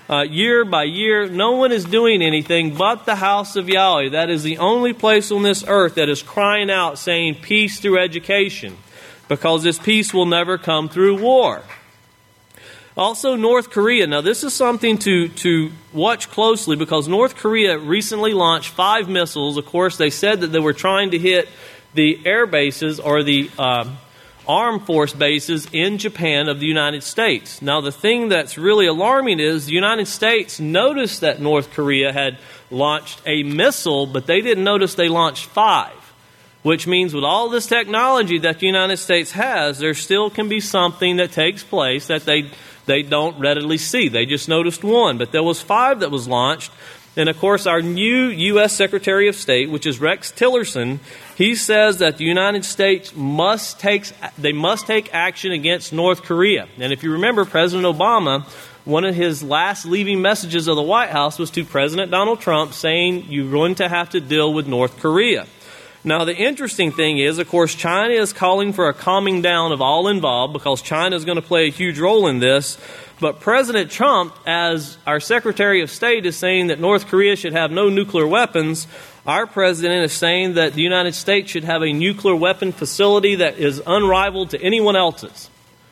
[SPEAKER 6] year by year. No one is doing anything but the house of Yahweh. That is the only place on this earth that is crying out, saying peace through education, because this peace will never come through war. Also, North Korea. Now, this is something to watch closely, because North Korea recently launched 5 missiles. Of course, they said that they were trying to hit the air bases or the armed force bases in Japan of the United States. Now, the thing that's really alarming is the United States noticed that North Korea had launched a missile, but they didn't notice they launched 5. Which means with all this technology that the United States has, there still can be something that takes place that they don't readily see. They just noticed 1, but there was 5 that was launched. And of course, our new U.S. Secretary of State, which is Rex Tillerson, he says that the United States must take action against North Korea. And if you remember, President Obama, one of his last leaving messages of the White House was to President Donald Trump, saying you're going to have to deal with North Korea. Now, the interesting thing is, of course, China is calling for a calming down of all involved, because China is going to play a huge role in this. But President Trump, as our Secretary of State, is saying that North Korea should have no nuclear weapons. Our president is saying that the United States should have a nuclear weapon facility that is unrivaled to anyone else's.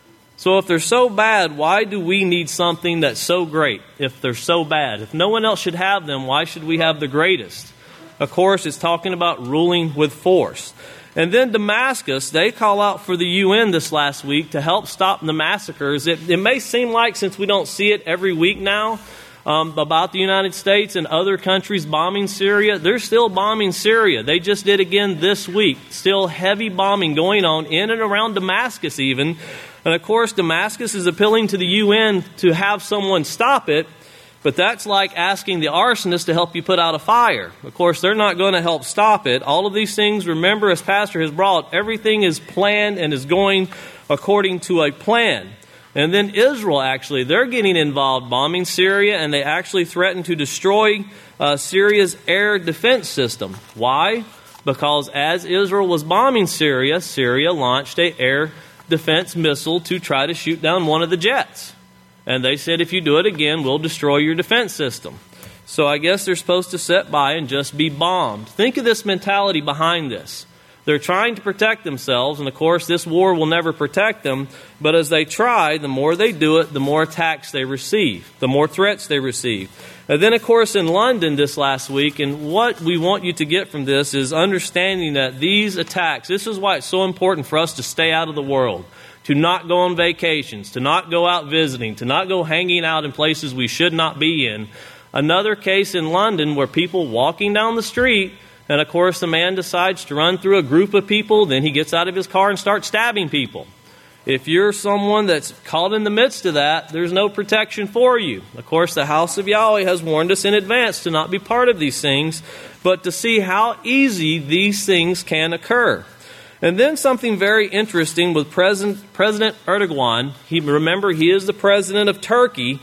[SPEAKER 6] So if they're so bad, why do we need something that's so great if they're so bad? If no one else should have them, why should we have the greatest? Of course, it's talking about ruling with force. And then Damascus, they call out for the UN this last week to help stop the massacres. It may seem like, since we don't see it every week now, about the United States and other countries bombing Syria, they're still bombing Syria. They just did again this week. Still heavy bombing going on in and around Damascus even. And of course, Damascus is appealing to the UN to have someone stop it. But that's like asking the arsonist to help you put out a fire. Of course, they're not going to help stop it. All of these things, remember, as Pastor has brought, everything is planned and is going according to a plan. And then Israel, actually, they're getting involved bombing Syria, and they actually threaten to destroy Syria's air defense system. Why? Because as Israel was bombing Syria, Syria launched an air defense missile to try to shoot down one of the jets. And they said, if you do it again, we'll destroy your defense system. So I guess they're supposed to sit by and just be bombed. Think of this mentality behind this. They're trying to protect themselves, and of course this war will never protect them, but as they try, the more they do it, the more attacks they receive, the more threats they receive. And then, of course, in London this last week, and what we want you to get from this is understanding that these attacks, this is why it's so important for us to stay out of the world, to not go on vacations, to not go out visiting, to not go hanging out in places we should not be in. Another case in London where people walking down the street, and of course the man decides to run through a group of people, then he gets out of his car and starts stabbing people. If you're someone that's caught in the midst of that, there's no protection for you. Of course, the house of Yahweh has warned us in advance to not be part of these things, but to see how easy these things can occur. And then something very interesting with President Erdogan. Remember, he is the president of Turkey.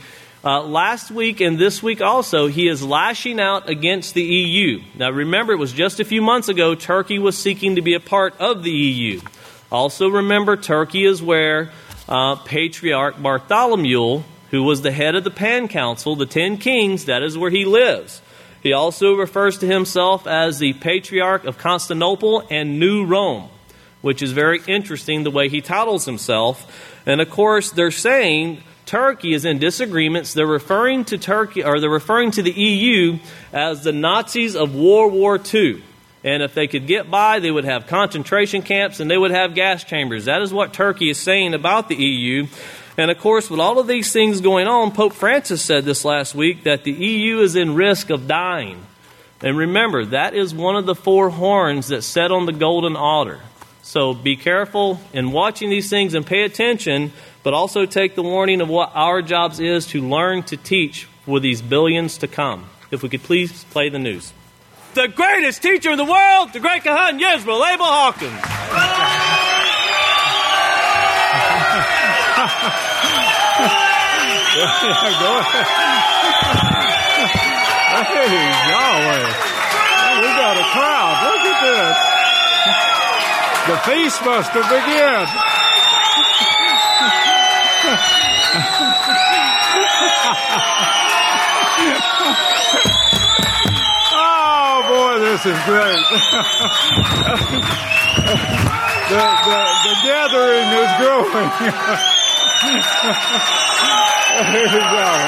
[SPEAKER 6] Last week and this week also, he is lashing out against the EU. Now remember, it was just a few months ago, Turkey was seeking to be a part of the EU. Also remember, Turkey is where Patriarch Bartholomew, who was the head of the Pan Council, the 10 kings, that is where he lives. He also refers to himself as the Patriarch of Constantinople and New Rome, which is very interesting the way he titles himself. And of course, they're saying Turkey is in disagreements. They're referring to Turkey, or they're referring to the EU as the Nazis of World War II. And if they could get by, they would have concentration camps and they would have gas chambers. That is what Turkey is saying about the EU. And of course, with all of these things going on, Pope Francis said this last week that the EU is in risk of dying. And remember, that is one of the 4 horns that set on the golden altar. So be careful in watching these things and pay attention, but also take the warning of what our jobs is to learn to teach for these billions to come. If we could please play the news. The greatest teacher in the world, the great Kahan Yisrael Abel Hawkins.
[SPEAKER 7] Hey, Yahweh. We got a crowd. Look at this. The feast must have begun. Oh, boy, this is great. The gathering is growing. Here we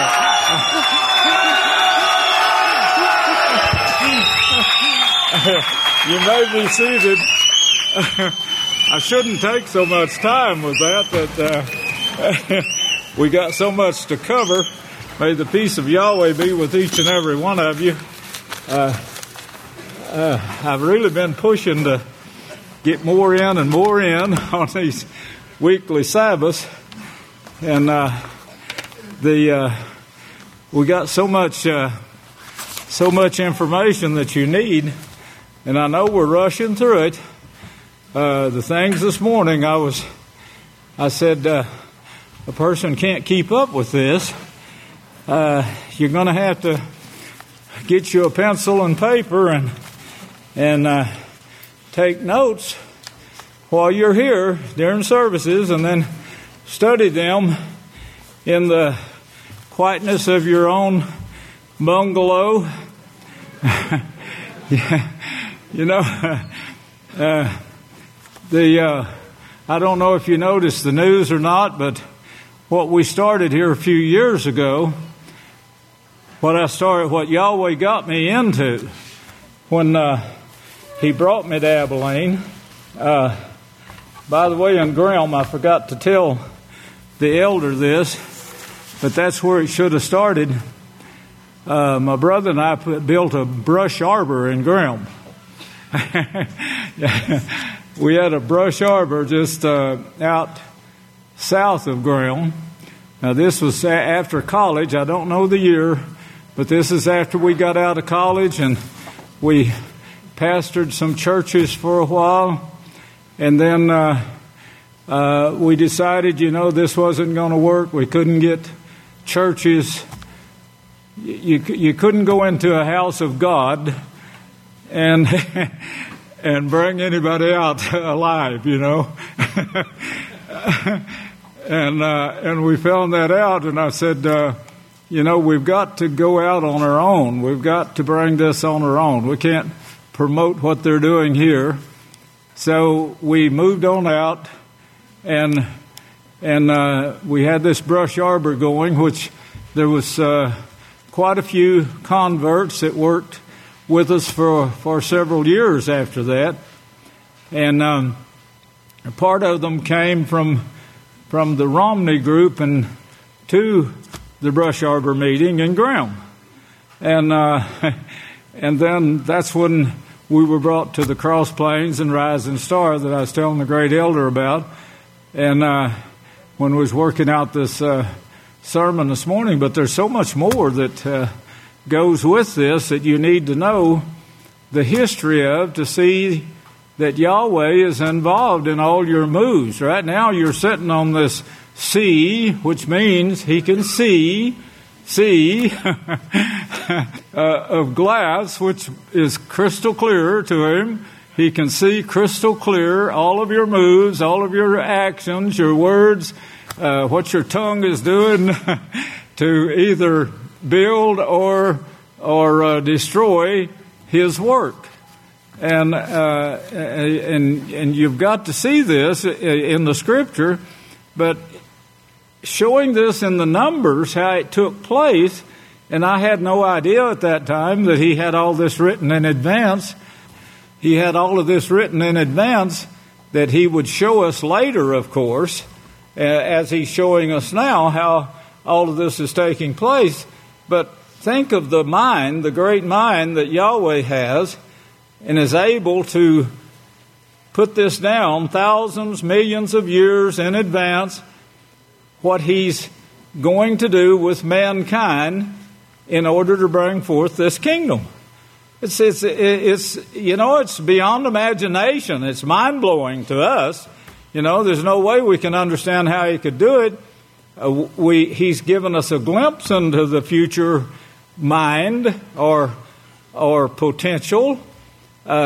[SPEAKER 7] go. You may be seated. I shouldn't take so much time with that we got so much to cover. May the peace of Yahweh be with each and every one of you. I've really been pushing to get more in and more in on these weekly Sabbaths, and we got so much information that you need, and I know we're rushing through it. The things this morning, I said a person can't keep up with this. You're going to have to get you a pencil and paper and take notes while you're here during services, and then study them in the quietness of your own bungalow. You know, I don't know if you noticed the news or not, but what we started here a few years ago, what Yahweh got me into when He brought me to Abilene. By the way, in Graham, I forgot to tell the elder this, but that's where it should have started. My brother and I built a brush arbor in Graham. We had a brush arbor just out south of Graham. Now, this was after college. I don't know the year, but this is after we got out of college, and we pastored some churches for a while. And then we decided, this wasn't going to work. We couldn't get churches. You couldn't go into a house of God and bring anybody out alive, and we found that out, and I said, we've got to go out on our own. We've got to bring this on our own. We can't promote what they're doing here. So we moved on out, and we had this brush arbor going, which there was quite a few converts that worked with us for several years after that, and part of them came from the Romney group and to the brush arbor meeting in Graham, and then that's when we were brought to the Cross Plains and Rising Star that I was telling the great elder about, and when we was working out this sermon this morning. But there's so much more that goes with this that you need to know the history of, to see that Yahweh is involved in all your moves. Right now you're sitting on this sea, which means He can see of glass, which is crystal clear to Him. He can see crystal clear all of your moves, all of your actions, your words, what your tongue is doing to either build or destroy His work. And you've got to see this in the Scripture, but showing this in the numbers, how it took place. And I had no idea at that time that He had all this written in advance. He had all of this written in advance that He would show us later, of course, as He's showing us now how all of this is taking place. But think of the mind, the great mind that Yahweh has, and is able to put this down thousands, millions of years in advance, what He's going to do with mankind in order to bring forth this kingdom. It's beyond imagination. It's mind-blowing to us. There's no way we can understand how He could do it. He's given us a glimpse into the future mind or potential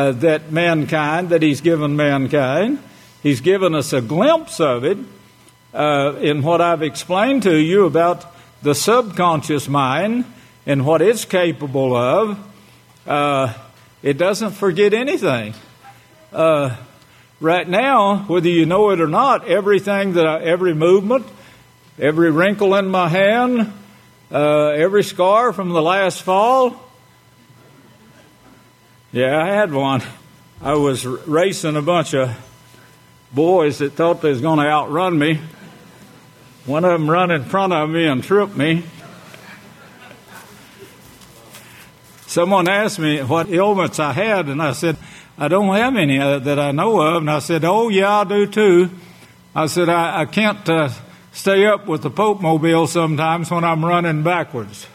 [SPEAKER 7] that He's given mankind. He's given us a glimpse of it. in what I've explained to you about the subconscious mind and what it's capable of. It doesn't forget anything. Right now, whether you know it or not, everything every movement, every wrinkle in my hand, every scar from the last fall. Yeah, I had one. I was racing a bunch of boys that thought they was going to outrun me. One of them run in front of me and tripped me. Someone asked me what ailments I had, and I said, I don't have any that I know of. And I said, oh, yeah, I do too. I said, I can't stay up with the Pope Mobile sometimes when I'm running backwards.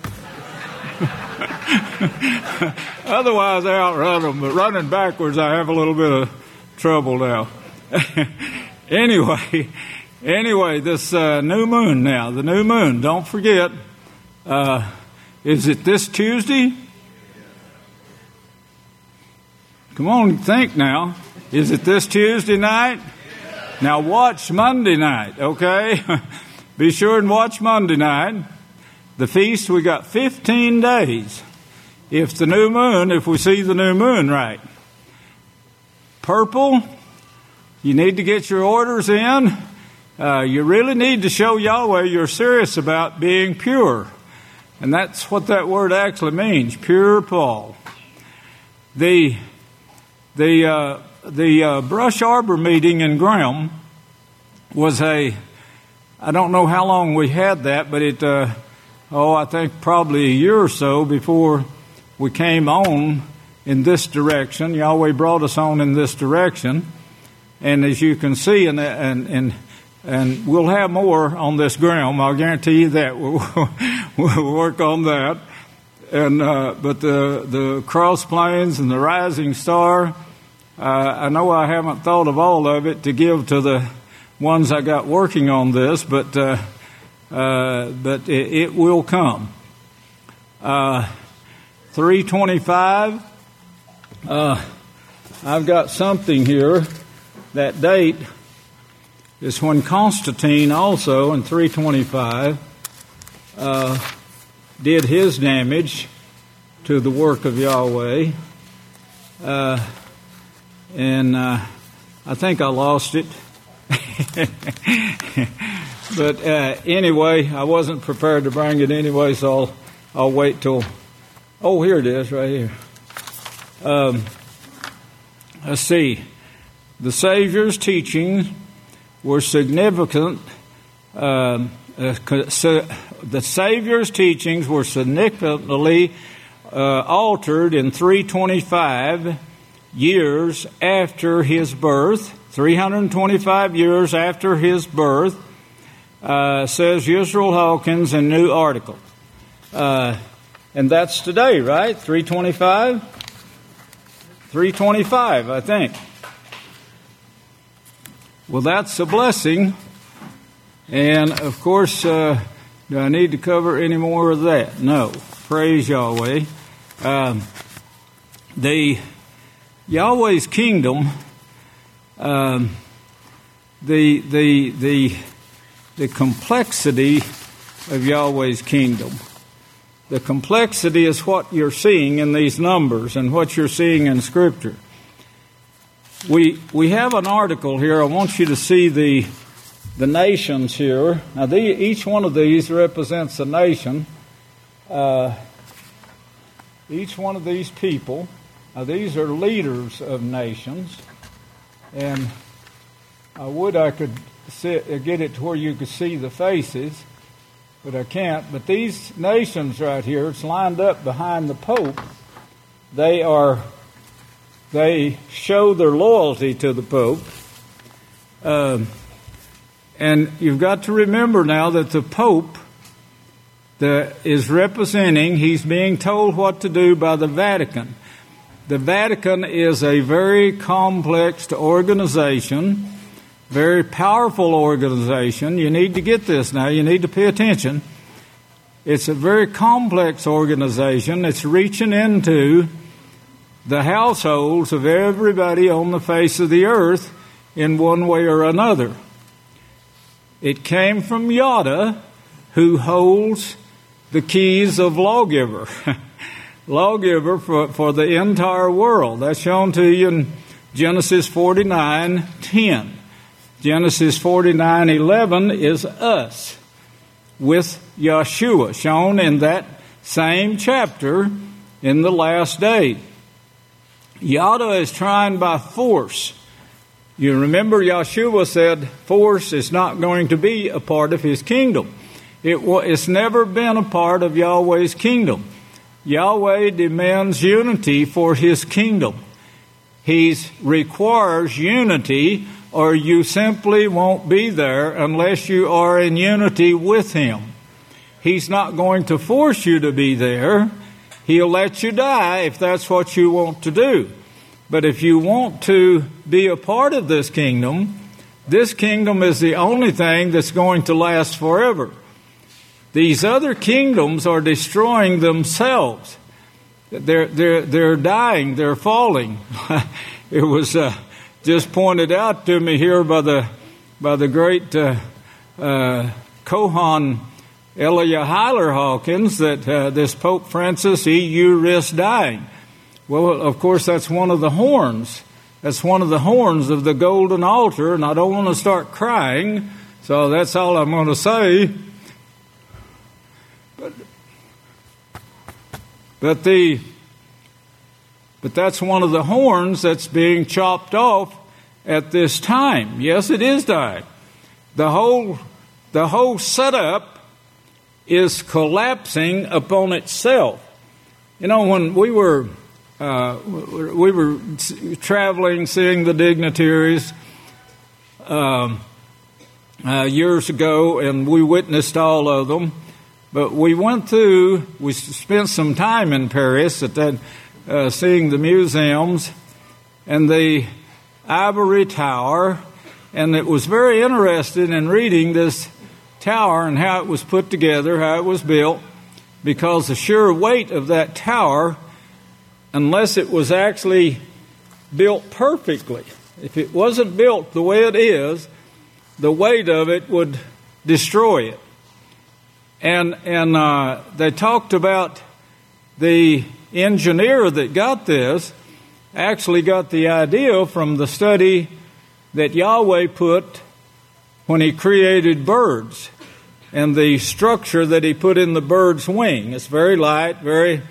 [SPEAKER 7] Otherwise, I outrun them, but running backwards, I have a little bit of trouble now. Anyway, this new moon now, the new moon, don't forget, is it this Tuesday? Come on, think now. Is it this Tuesday night? Now watch Monday night, okay? Be sure and watch Monday night. The feast, we got 15 days. If we see the new moon right. Purple, you need to get your orders in. You really need to show Yahweh you're serious about being pure. And that's what that word actually means, pure Paul. The Brush Arbor meeting in Graham was I don't know how long we had that, but I think probably a year or so before we came on in this direction. Yahweh brought us on in this direction. And as you can see, and we'll have more on this Graham, I'll guarantee you that. We'll work on that. And but the cross planes and the rising star, I know I haven't thought of all of it to give to the ones I got working on this, but it will come. 325. I've got something here. That date is when Constantine also in 325 did his damage to the work of Yahweh. And I think I lost it. But anyway, I wasn't prepared to bring it anyway, so I'll wait till... Oh, here it is, right here. Let's see. The Savior's teachings were significant. The Savior's teachings were significantly altered in 325 years after his birth. 325 years after his birth, says Yisrael Hawkins in new article. And that's today, right? 325? 325, I think. Well, that's a blessing. And, of course, do I need to cover any more of that? No. Praise Yahweh. The Yahweh's kingdom, the complexity of Yahweh's kingdom. The complexity is what you're seeing in these numbers and what you're seeing in Scripture. We have an article here. I want you to see the nations here. Now, each one of these represents a nation. Each one of these people, these are leaders of nations. And I could get it to where you could see the faces, but I can't. But these nations right here, it's lined up behind the Pope. They show their loyalty to the Pope. And you've got to remember now that the Pope is representing, he's being told what to do by the Vatican. The Vatican is a very complex organization, very powerful organization. You need to get this now. You need to pay attention. It's a very complex organization. It's reaching into the households of everybody on the face of the earth in one way or another. It came from Yada, who holds the keys of lawgiver. Lawgiver for the entire world. That's shown to you in Genesis 49:10. Genesis 49:11 is us with Yeshua, shown in that same chapter in the last day. Yada is trying by force. You remember Yeshua said force is not going to be a part of his kingdom. It's never been a part of Yahweh's kingdom. Yahweh demands unity for his kingdom. He requires unity, or you simply won't be there unless you are in unity with him. He's not going to force you to be there. He'll let you die if that's what you want to do. But if you want to be a part of this kingdom is the only thing that's going to last forever. These other kingdoms are destroying themselves. They're dying. They're falling. It was just pointed out to me here by the great Kohan Elia Hyler Hawkins that this Pope Francis, EU risks dying. Well, of course, that's one of the horns. That's one of the horns of the golden altar, and I don't want to start crying, so that's all I'm going to say. But that's one of the horns that's being chopped off at this time. Yes, it is dying. The whole setup is collapsing upon itself. You know, when we were traveling, seeing the dignitaries years ago, and we witnessed all of them. But we spent some time in Paris seeing the museums and the Ivory Tower, and it was very interesting in reading this tower and how it was put together, how it was built, because the sheer weight of that tower, unless it was actually built perfectly, if it wasn't built the way it is, the weight of it would destroy it. And they talked about the engineer that got this actually got the idea from the study that Yahweh put when he created birds and the structure that he put in the bird's wing. It's very light, very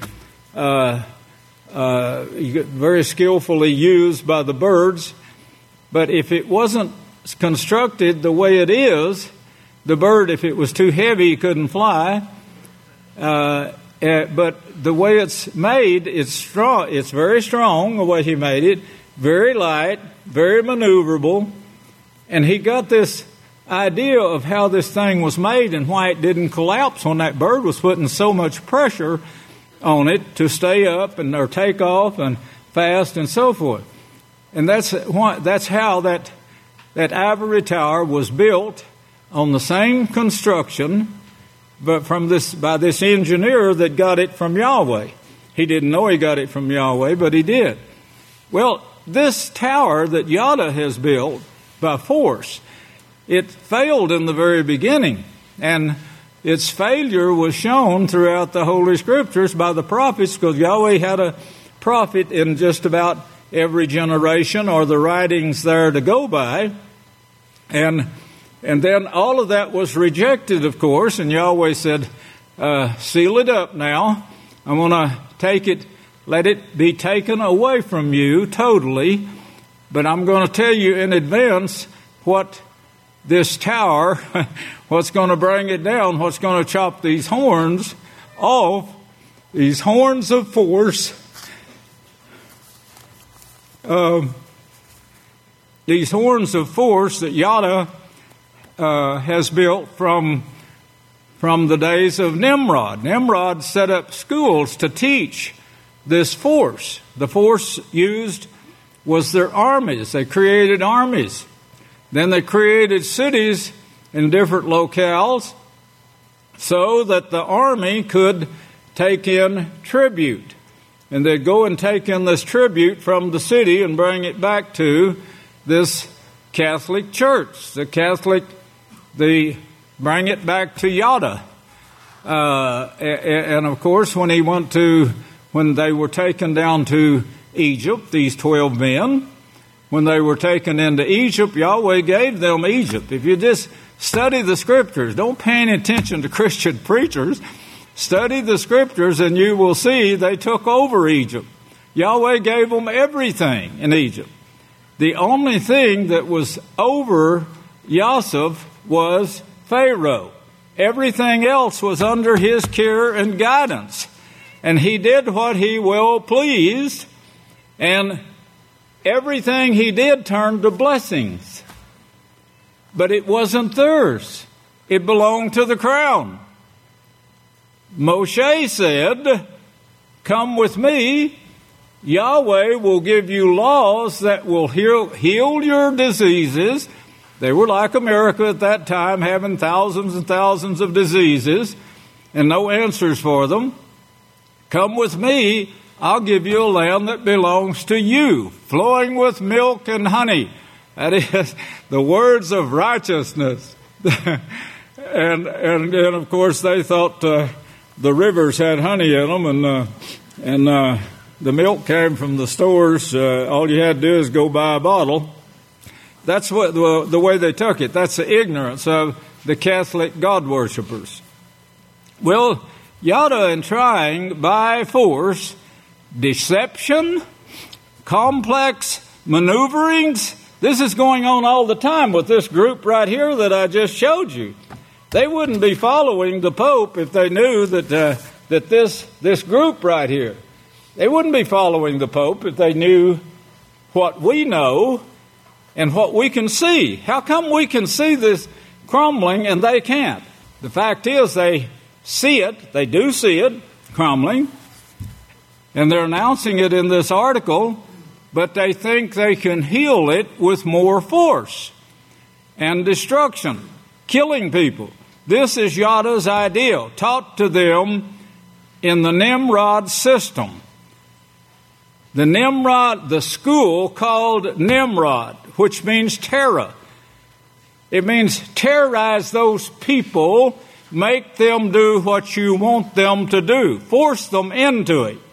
[SPEAKER 7] skillfully used by the birds. But if it wasn't constructed the way it is, the bird, if it was too heavy, couldn't fly. But the way it's made, it's strong. It's very strong, the way he made it. Very light, very maneuverable. And he got this idea of how this thing was made and why it didn't collapse when that bird was putting so much pressure on it to stay up or take off and fast and so forth. And that's how that ivory tower was built on the same construction, but by this engineer that got it from Yahweh. He didn't know he got it from Yahweh, but he did. Well, this tower that Yada has built by force, it failed in the very beginning, and its failure was shown throughout the Holy Scriptures by the prophets, because Yahweh had a prophet in just about every generation, or the writings there to go by. And then all of that was rejected, of course, and Yahweh said, seal it up now. I'm going to let it be taken away from you totally, but I'm going to tell you in advance what this tower, what's going to bring it down, what's going to chop these horns off, these horns of force. These horns of force that Yada has built from the days of Nimrod. Nimrod set up schools to teach this force. The force used was their armies. They created armies. Then they created cities in different locales so that the army could take in tribute. And they'd go and take in this tribute from the city and bring it back to this Catholic Church, the Catholic bring it back to Yada. And of course, when they were taken down to Egypt, these 12 men, when they were taken into Egypt, Yahweh gave them Egypt. If you just study the Scriptures, don't pay any attention to Christian preachers, study the Scriptures and you will see they took over Egypt. Yahweh gave them everything in Egypt. The only thing that was over Yosef was Pharaoh. Everything else was under his care and guidance. And he did what he well pleased, and everything he did turned to blessings. But it wasn't theirs. It belonged to the crown. Moshe said, "Come with me. Yahweh will give you laws that will heal your diseases." They were like America at that time, having thousands and thousands of diseases and no answers for them. "Come with me, I'll give you a land that belongs to you, flowing with milk and honey." That is the words of righteousness. and of course they thought the rivers had honey in them, and the milk came from the stores. All you had to do is go buy a bottle. That's what the way they took it. That's the ignorance of the Catholic God worshippers. Well, Yada and trying by force, deception, complex maneuverings. This is going on all the time with this group right here that I just showed you. They wouldn't be following the Pope if they knew that this group right here. They wouldn't be following the Pope if they knew what we know and what we can see. How come we can see this crumbling and they can't? The fact is they see it. They do see it crumbling. And they're announcing it in this article, but they think they can heal it with more force and destruction, killing people. This is Yada's ideal, taught to them in the Nimrod system. The school called Nimrod, which means terror. It means terrorize those people, make them do what you want them to do, force them into it.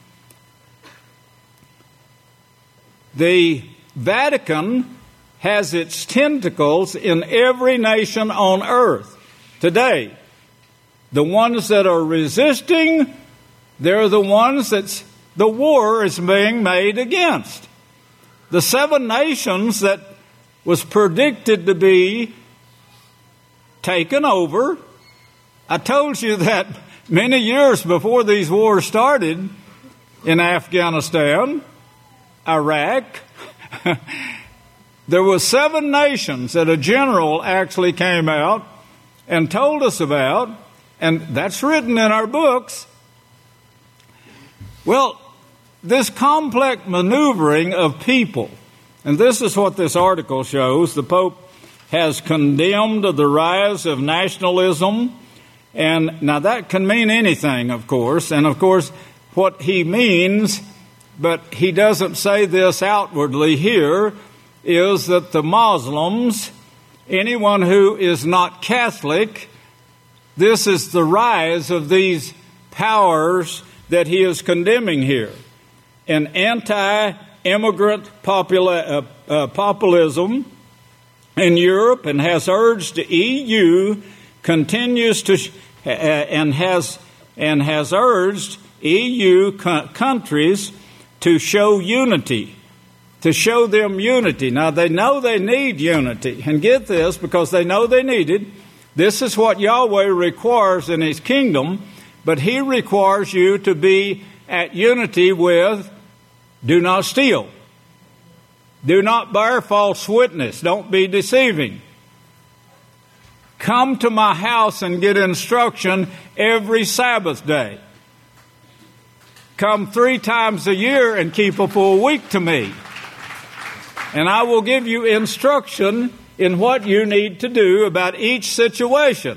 [SPEAKER 7] The Vatican has its tentacles in every nation on earth today. The ones that are resisting, they're the ones the war is being made against. The 7 nations that was predicted to be taken over. I told you that many years before these wars started in Afghanistan, Iraq, there were 7 nations that a general actually came out and told us about, and that's written in our books. Well, this complex maneuvering of people, and this is what this article shows. The Pope has condemned the rise of nationalism, and now that can mean anything, of course, and of course what he means, but he doesn't say this outwardly here, is that the Muslims, anyone who is not Catholic, this is the rise of these powers that he is condemning here. An anti-immigrant populism in Europe, and has urged the EU has urged EU countries to show unity, to show them unity. Now they know they need unity, and get this, because they know they need it. This is what Yahweh requires in His kingdom, but He requires you to be at unity with: do not steal. Do not bear false witness. Don't be deceiving. Come to my house and get instruction every Sabbath day. Come 3 times a year and keep a full week to me. And I will give you instruction in what you need to do about each situation.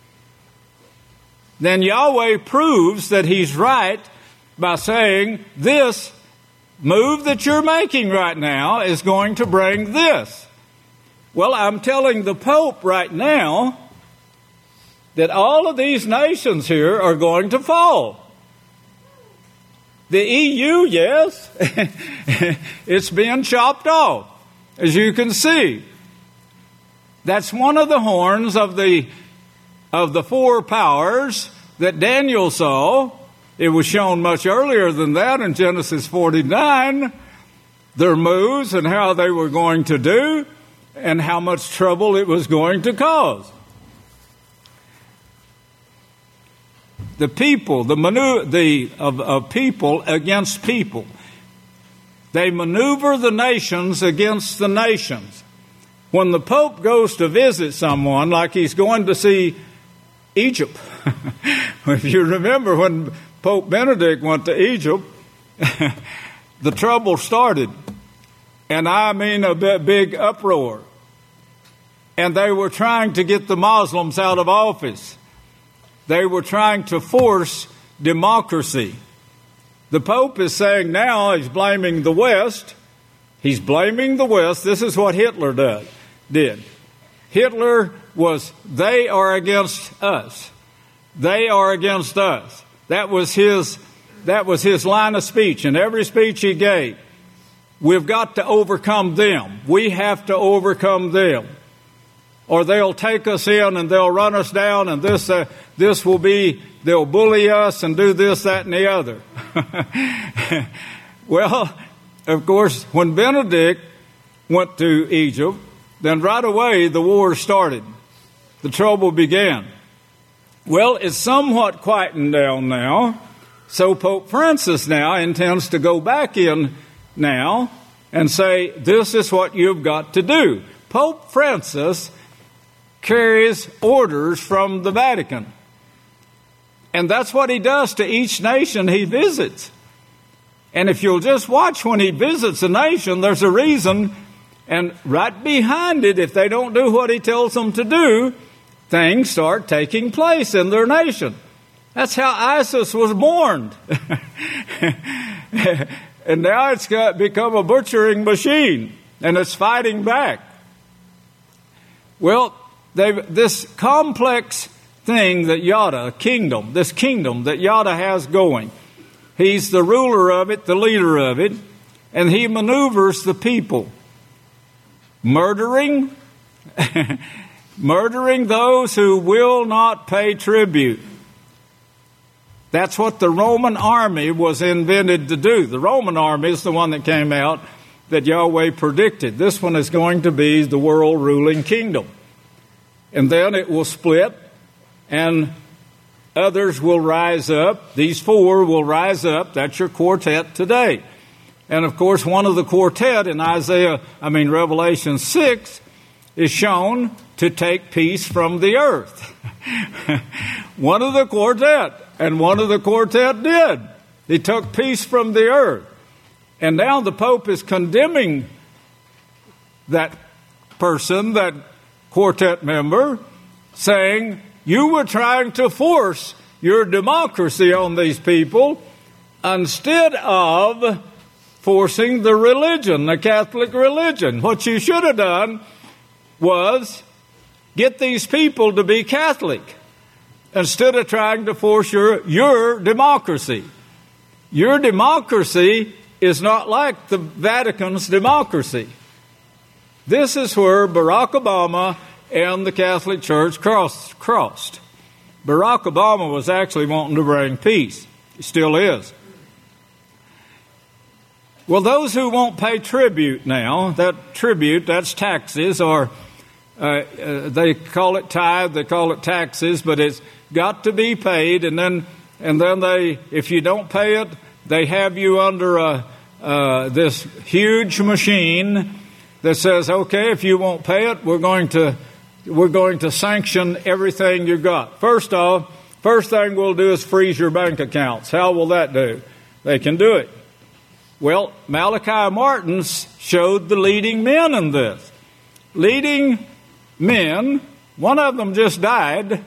[SPEAKER 7] Then Yahweh proves that He's right by saying, this move that you're making right now is going to bring this. Well, I'm telling the Pope right now that all of these nations here are going to fall. The EU, yes, it's being chopped off, as you can see. That's one of the horns of the four powers that Daniel saw. It was shown much earlier than that in Genesis 49, their moves and how they were going to do and how much trouble it was going to cause. The people, of people against people. They maneuver the nations against the nations. When the Pope goes to visit someone, like he's going to see Egypt. If you remember when Pope Benedict went to Egypt, the trouble started. And I mean a big uproar. And they were trying to get the Muslims out of office. They were trying to force democracy. The Pope is saying now he's blaming the West. He's blaming the West. This is what Hitler did. Hitler was, they are against us. They are against us. That was his line of speech. In every speech he gave, we've got to overcome them. We have to overcome them. Or they'll take us in and they'll run us down, and this will be, they'll bully us and do this, that, and the other. Well, of course, when Benedict went to Egypt, then right away the war started. The trouble began. Well, it's somewhat quietened down now, so Pope Francis now intends to go back in now and say, this is what you've got to do. Pope Francis carries orders from the Vatican. And that's what he does to each nation he visits. And if you'll just watch when he visits a nation, there's a reason. And right behind it, if they don't do what he tells them to do, things start taking place in their nation. That's how ISIS was born. And now it's become a butchering machine, and it's fighting back. Well, this complex thing that this kingdom that Yada has going, he's the ruler of it, the leader of it, and he maneuvers the people, murdering those who will not pay tribute. That's what the Roman army was invented to do. The Roman army is the one that came out that Yahweh predicted. This one is going to be the world ruling kingdom. And then it will split, and others will rise up. These four will rise up. That's your quartet today. And of course, one of the quartet in Revelation 6 is shown to take peace from the earth. One of the quartet, and one of the quartet did. He took peace from the earth. And now the Pope is condemning that person, that quartet member, saying, you were trying to force your democracy on these people instead of forcing the religion, the Catholic religion. What you should have done was get these people to be Catholic instead of trying to force your democracy. Your democracy is not like the Vatican's democracy. This is where Barack Obama and the Catholic Church crossed. Barack Obama was actually wanting to bring peace. He still is. Well, those who won't pay tribute now, that's taxes, or they call it tithe, they call it taxes, but it's got to be paid, and then they, if you don't pay it, they have you under this huge machine that says, okay, if you won't pay it, we're going to sanction everything you got. First thing we'll do is freeze your bank accounts. How will that do? They can do it. Well, Malachi Martins showed the leading men in this. Leading men, one of them just died,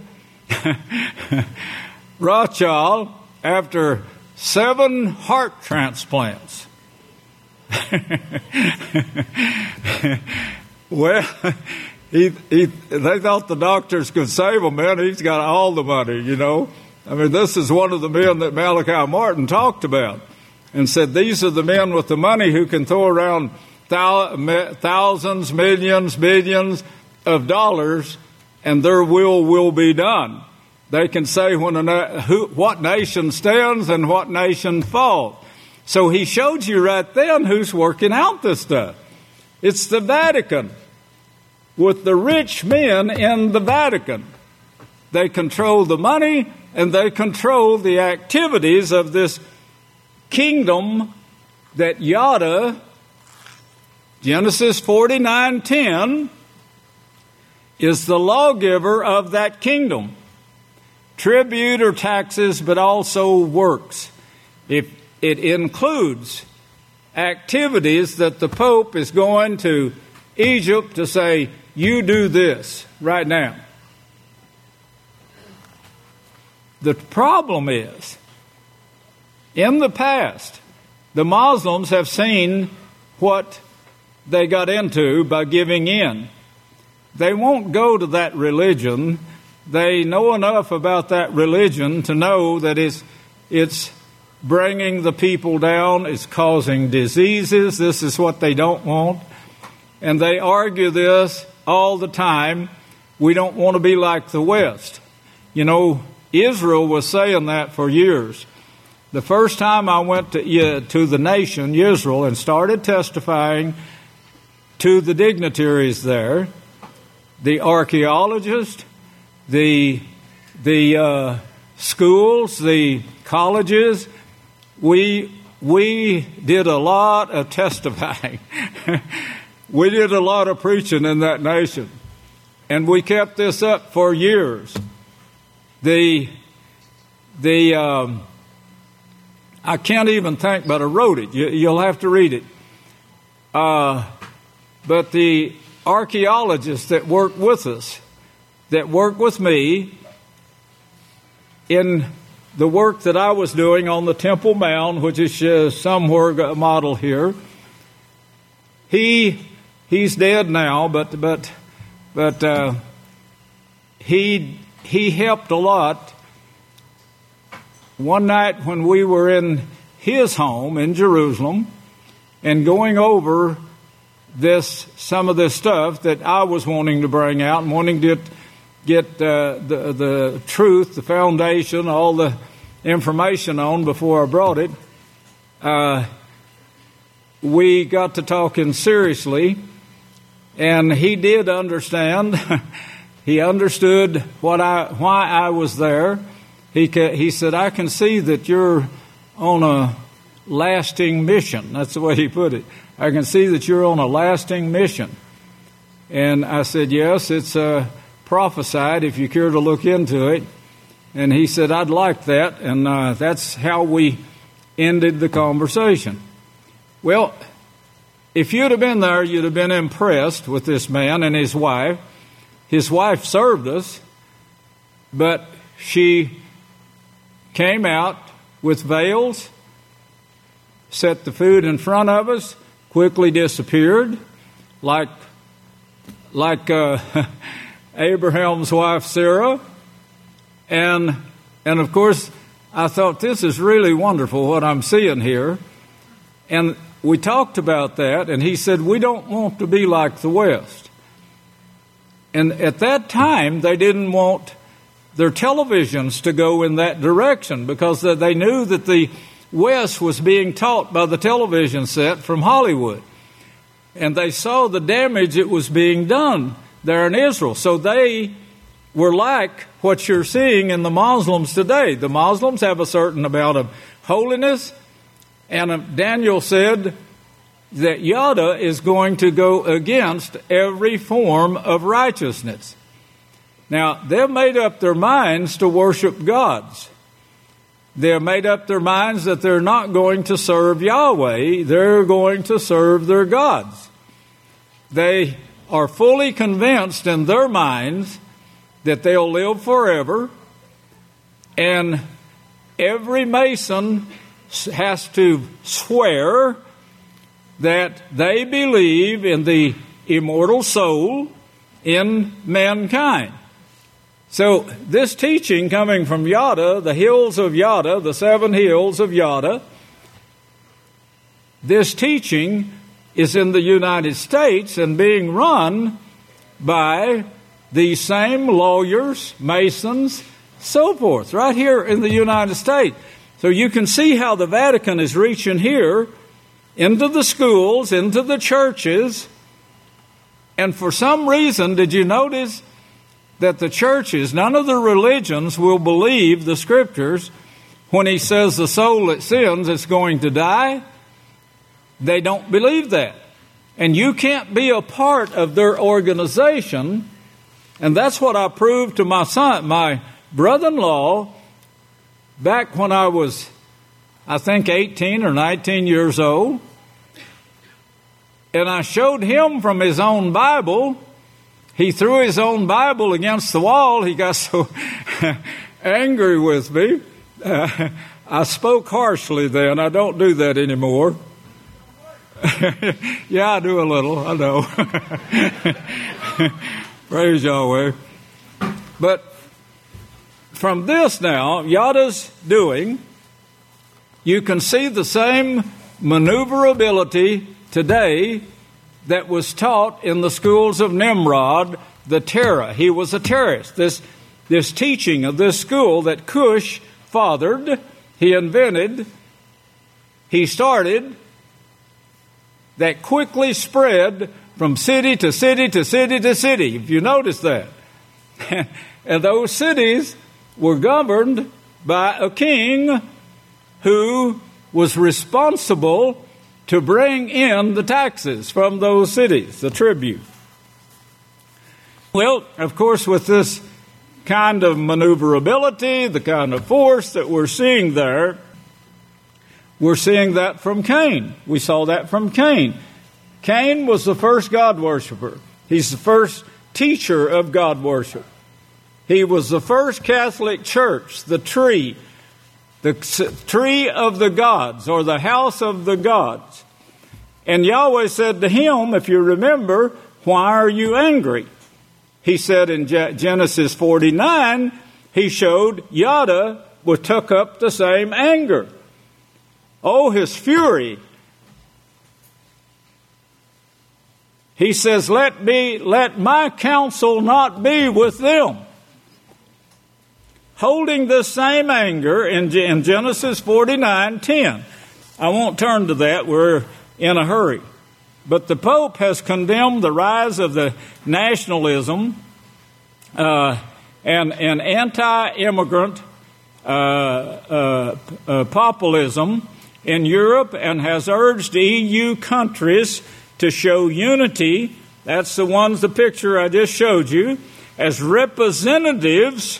[SPEAKER 7] Rothschild, after 7 heart transplants. Well, they thought the doctors could save him, man. He's got all the money, you know. I mean, this is one of the men that Malachi Martin talked about and said, these are the men with the money who can throw around thousands, millions, billions of dollars, and their will be done. They can say what nation stands and what nation falls. So he showed you right then who's working out this stuff. It's the Vatican. With the rich men in the Vatican. They control the money and they control the activities of this kingdom that Yada, Genesis 49:10, is the lawgiver of that kingdom. Tribute or taxes, but also works. It includes activities that the Pope is going to Egypt to say, you do this right now. The problem is, in the past, the Muslims have seen what they got into by giving in. They won't go to that religion. They know enough about that religion to know that it's bringing the people down, it's causing diseases. This is what they don't want. And they argue this all the time. We don't want to be like the West. You know, Israel was saying that for years. The first time I went to the nation, Israel, and started testifying to the dignitaries there, the archaeologists, the schools, the colleges, we did a lot of testifying. We did a lot of preaching in that nation. And we kept this up for years. I can't even think, but I wrote it. You'll have to read it. But the archaeologists that work with us, that work with me in the work that I was doing on the Temple Mount, which is somewhere modeled here, he's dead now, but he helped a lot. One night when we were in his home in Jerusalem and going over some of this stuff that I was wanting to bring out and wanting to get the truth, the foundation, all the information on before I brought it, we got to talking seriously, and he did understand. He understood why I was there. He said, I can see that you're on a lasting mission. That's the way he put it. I can see that you're on a lasting mission. And I said, yes, it's prophesied if you care to look into it. And he said, I'd like that. And that's how we ended the conversation. Well, if you'd have been there, you'd have been impressed with this man and his wife. His wife served us, but she came out with veils, set the food in front of us, quickly disappeared, like Abraham's wife Sarah. And of course, I thought, this is really wonderful what I'm seeing here. And we talked about that, and he said, we don't want to be like the West. And at that time, they didn't want their televisions to go in that direction because they knew that the West was being taught by the television set from Hollywood. And they saw the damage it was being done there in Israel. So they were like what you're seeing in the Muslims today. The Muslims have a certain amount of holiness, and Daniel said that Yada is going to go against every form of righteousness. Now, they've made up their minds to worship gods. They've made up their minds that they're not going to serve Yahweh. They're going to serve their gods. They are fully convinced in their minds that they'll live forever, and every Mason has to swear that they believe in the immortal soul in mankind. So this teaching coming from Yada, the hills of Yada, the 7 hills of Yada, this teaching is in the United States and being run by these same lawyers, masons, so forth, right here in the United States. So you can see how the Vatican is reaching here into the schools, into the churches. And for some reason, did you notice that the churches, none of the religions will believe the Scriptures when he says the soul that sins is going to die? They don't believe that. And you can't be a part of their organization. And that's what I proved to my son, my brother-in-law, back when I was, I think, 18 or 19 years old. And I showed him from his own Bible. He threw his own Bible against the wall. He got so angry with me. I spoke harshly then. I don't do that anymore. Yeah, I do a little. I know. Praise Yahweh. But from this now, Yada's doing, you can see the same maneuverability today that was taught in the schools of Nimrod, the Terra. He was a terrorist. This teaching of this school that Cush fathered, he invented, he started, that quickly spread from city to city to city to city, if you notice that. And those cities were governed by a king who was responsible to bring in the taxes from those cities, the tribute. Well, of course, with this kind of maneuverability, the kind of force that we're seeing there, we're seeing that from Cain. We saw that from Cain. Cain was the first God worshiper. He's the first teacher of God worship. He was the first Catholic church, the tree of the gods, or the house of the gods. And Yahweh said to him, if you remember, why are you angry? He said in Genesis 49, he showed Yada took up the same anger. Oh, his fury. He says, let my counsel not be with them. Holding the same anger in Genesis 49:10. I won't turn to that. We're in a hurry. But the Pope has condemned the rise of the nationalism and anti-immigrant populism in Europe, and has urged EU countries to show unity. That's the picture I just showed you, as representatives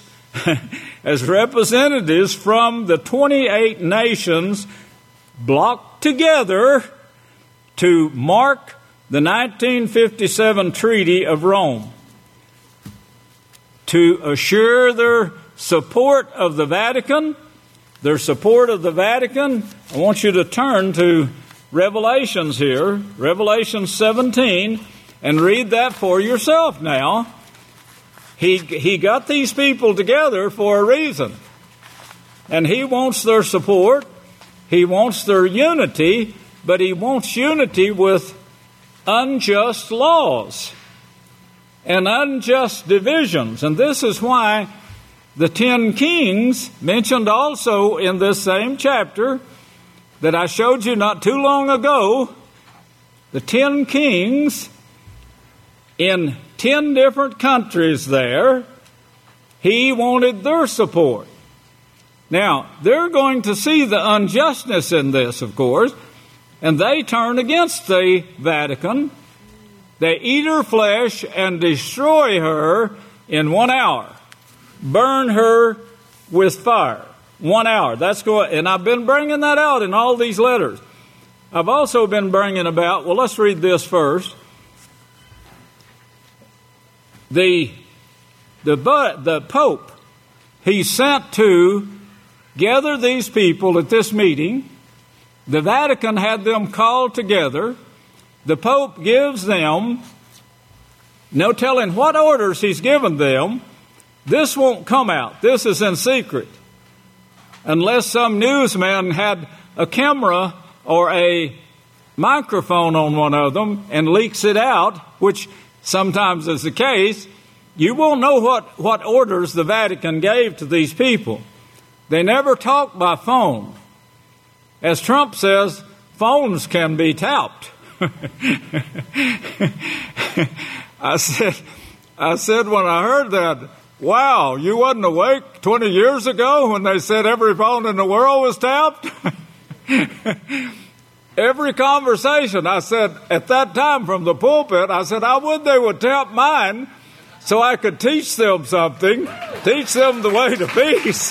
[SPEAKER 7] from the 28 nations blocked together to mark the 1957 Treaty of Rome, to assure their support of the Vatican. I want you to turn to Revelations here, Revelation 17, and read that for yourself now. He got these people together for a reason. And he wants their support. He wants their unity, but he wants unity with unjust laws and unjust divisions. And this is why the 10 kings, mentioned also in this same chapter that I showed you not too long ago, the 10 kings in 10 different countries there, he wanted their support. Now, they're going to see the unjustness in this, of course, and they turn against the Vatican. They eat her flesh and destroy her in 1 hour. Burn her with fire. 1 hour. And I've been bringing that out in all these letters. I've also been bringing about, well, let's read this first. The Pope, he sent to gather these people at this meeting. The Vatican had them called together. The Pope gives them No telling what orders he's given them. This won't come out. This is in secret. Unless some newsman had a camera or a microphone on one of them and leaks it out, which sometimes is the case, you won't know what orders the Vatican gave to these people. They never talk by phone. As Trump says, phones can be tapped. I said when I heard that, wow, you wasn't awake 20 years ago when they said every phone in the world was tapped? Every conversation, I said, at that time from the pulpit, I said, I would they would tap mine so I could teach them something, teach them the way to peace.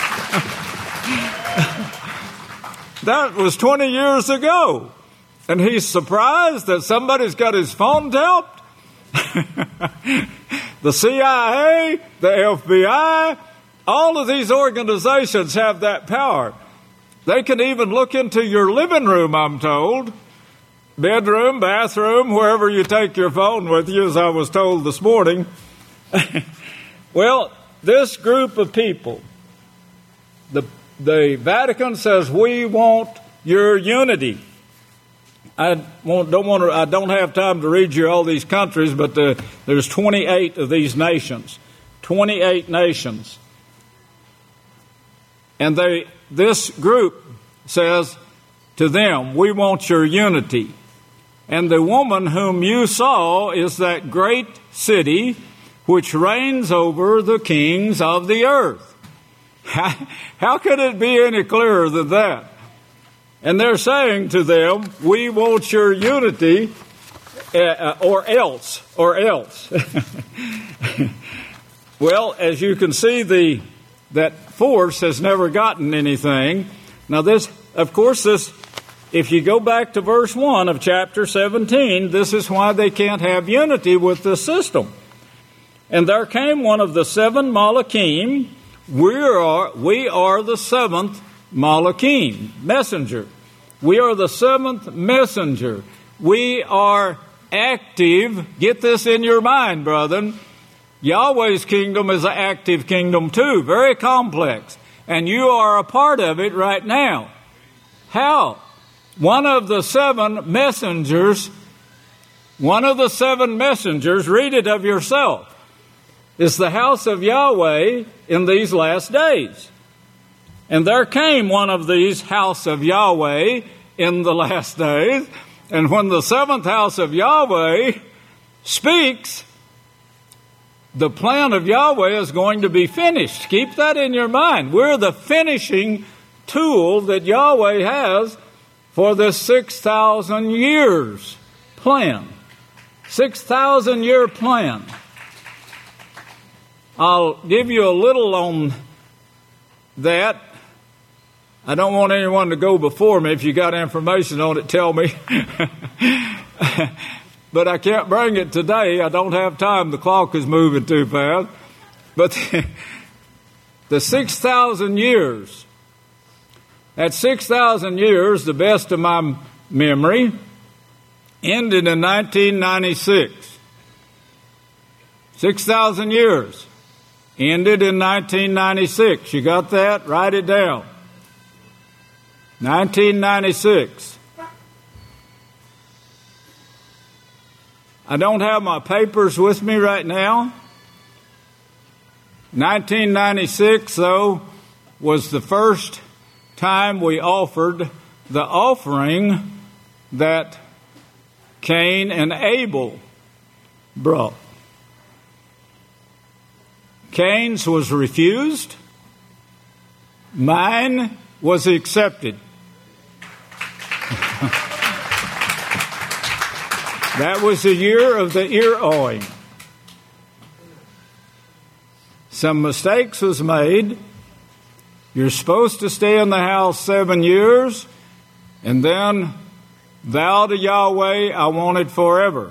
[SPEAKER 7] That was 20 years ago. And he's surprised that somebody's got his phone tapped? The CIA, the FBI, all of these organizations have that power. They can even look into your living room, I'm told. Bedroom, bathroom, wherever you take your phone with you, as I was told this morning. Well, this group of people, the Vatican says, we want your unity. I don't have time to read you all these countries, but there's 28 of these nations. 28 nations. And this group says to them, we want your unity. And the woman whom you saw is that great city which reigns over the kings of the earth. How could it be any clearer than that? And they're saying to them, we want your unity or else. Well, as you can see, that force has never gotten anything. Now this, if you go back to verse 1 of chapter 17, this is why they can't have unity with this system. And there came one of the 7 Malachim. We are the 7th Malachim, messenger. We are the 7th messenger. We are active. Get this in your mind, brethren. Yahweh's kingdom is an active kingdom too, very complex. And you are a part of it right now. How? One of the 7 messengers, read it of yourself, is the house of Yahweh in these last days. And there came one of these house of Yahweh in the last days. And when the 7th house of Yahweh speaks, the plan of Yahweh is going to be finished. Keep that in your mind. We're the finishing tool that Yahweh has for this 6,000 years plan. 6,000 year plan. I'll give you a little on that. I don't want anyone to go before me. If you got information on it, tell me. But I can't bring it today. I don't have time. The clock is moving too fast. But the 6,000 years, that 6,000 years, the best of my memory, ended in 1996. 6,000 years ended in 1996. You got that? Write it down. 1996. I don't have my papers with me right now. 1996, though, was the first time we offered the offering that Cain and Abel brought. Cain's was refused. Mine was accepted. That was the year of the ear awing. Some mistakes was made. You're supposed to stay in the house 7 years and then vow to Yahweh, I want it forever.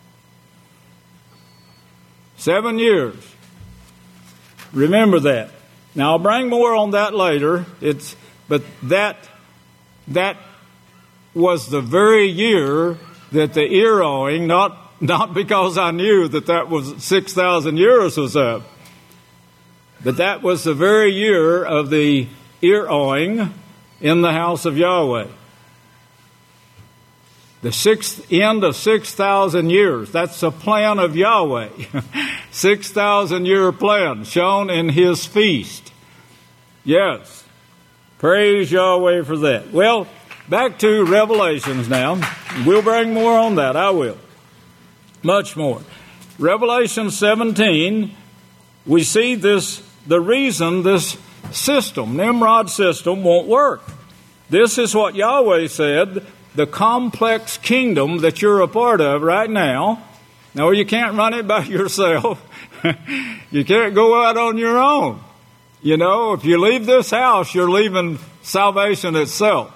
[SPEAKER 7] 7 years. Remember that. Now I'll bring more on that later. But that was the very year that the ear awing, not not because I knew that was 6,000 years was up, but that was the very year of the ear-owing in the house of Yahweh. The end of 6,000 years. That's the plan of Yahweh. 6,000-year plan shown in his feast. Yes. Praise Yahweh for that. Well, back to Revelations now. We'll bring more on that. I will. Much more. Revelation 17, we see the reason this system, Nimrod system, won't work. This is what Yahweh said, the complex kingdom that you're a part of right now. No, you can't run it by yourself. You can't go out on your own. You know, if you leave this house, you're leaving salvation itself.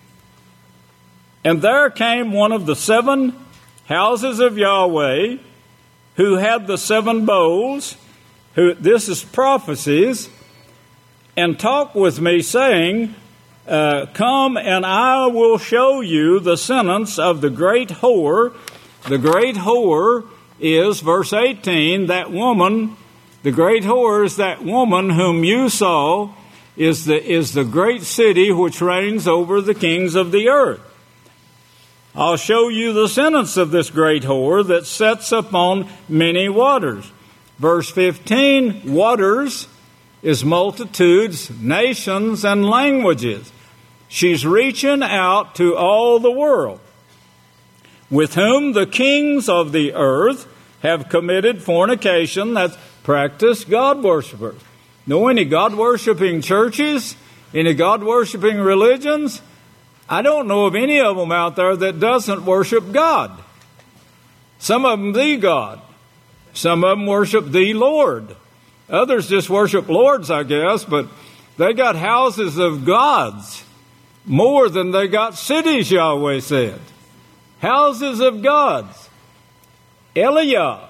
[SPEAKER 7] And there came one of the 7 houses of Yahweh, who had the 7 bowls, this is prophecies, and talked with me, saying, come and I will show you the sentence of the great whore. The great whore is, verse 18, that woman, the great whore is that woman whom you saw is the great city which reigns over the kings of the earth. I'll show you the sentence of this great whore that sits upon many waters. Verse 15, waters is multitudes, nations, and languages. She's reaching out to all the world, with whom the kings of the earth have committed fornication, that's practice God worshipers. Know any God-worshiping churches? Any God-worshiping religions? I don't know of any of them out there that doesn't worship God. Some of them the God. Some of them worship the Lord. Others just worship lords, I guess, but they got houses of gods more than they got cities, Yahweh said. Houses of gods. Eliah,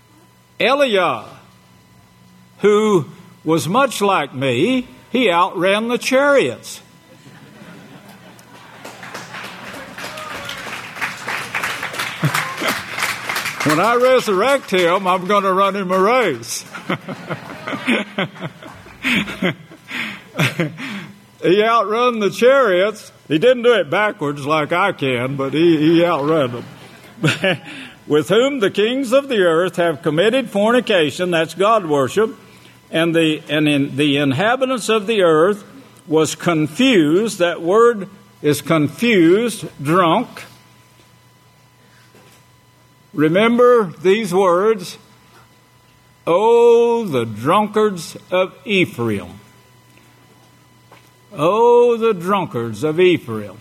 [SPEAKER 7] who was much like me, he outran the chariots. When I resurrect him, I'm going to run him a race. He outrun the chariots. He didn't do it backwards like I can, but he outran them. With whom the kings of the earth have committed fornication, that's God worship, and the inhabitants of the earth was confused. That word is confused, drunk. Remember these words, "Oh, the drunkards of Ephraim." Oh, the drunkards of Ephraim.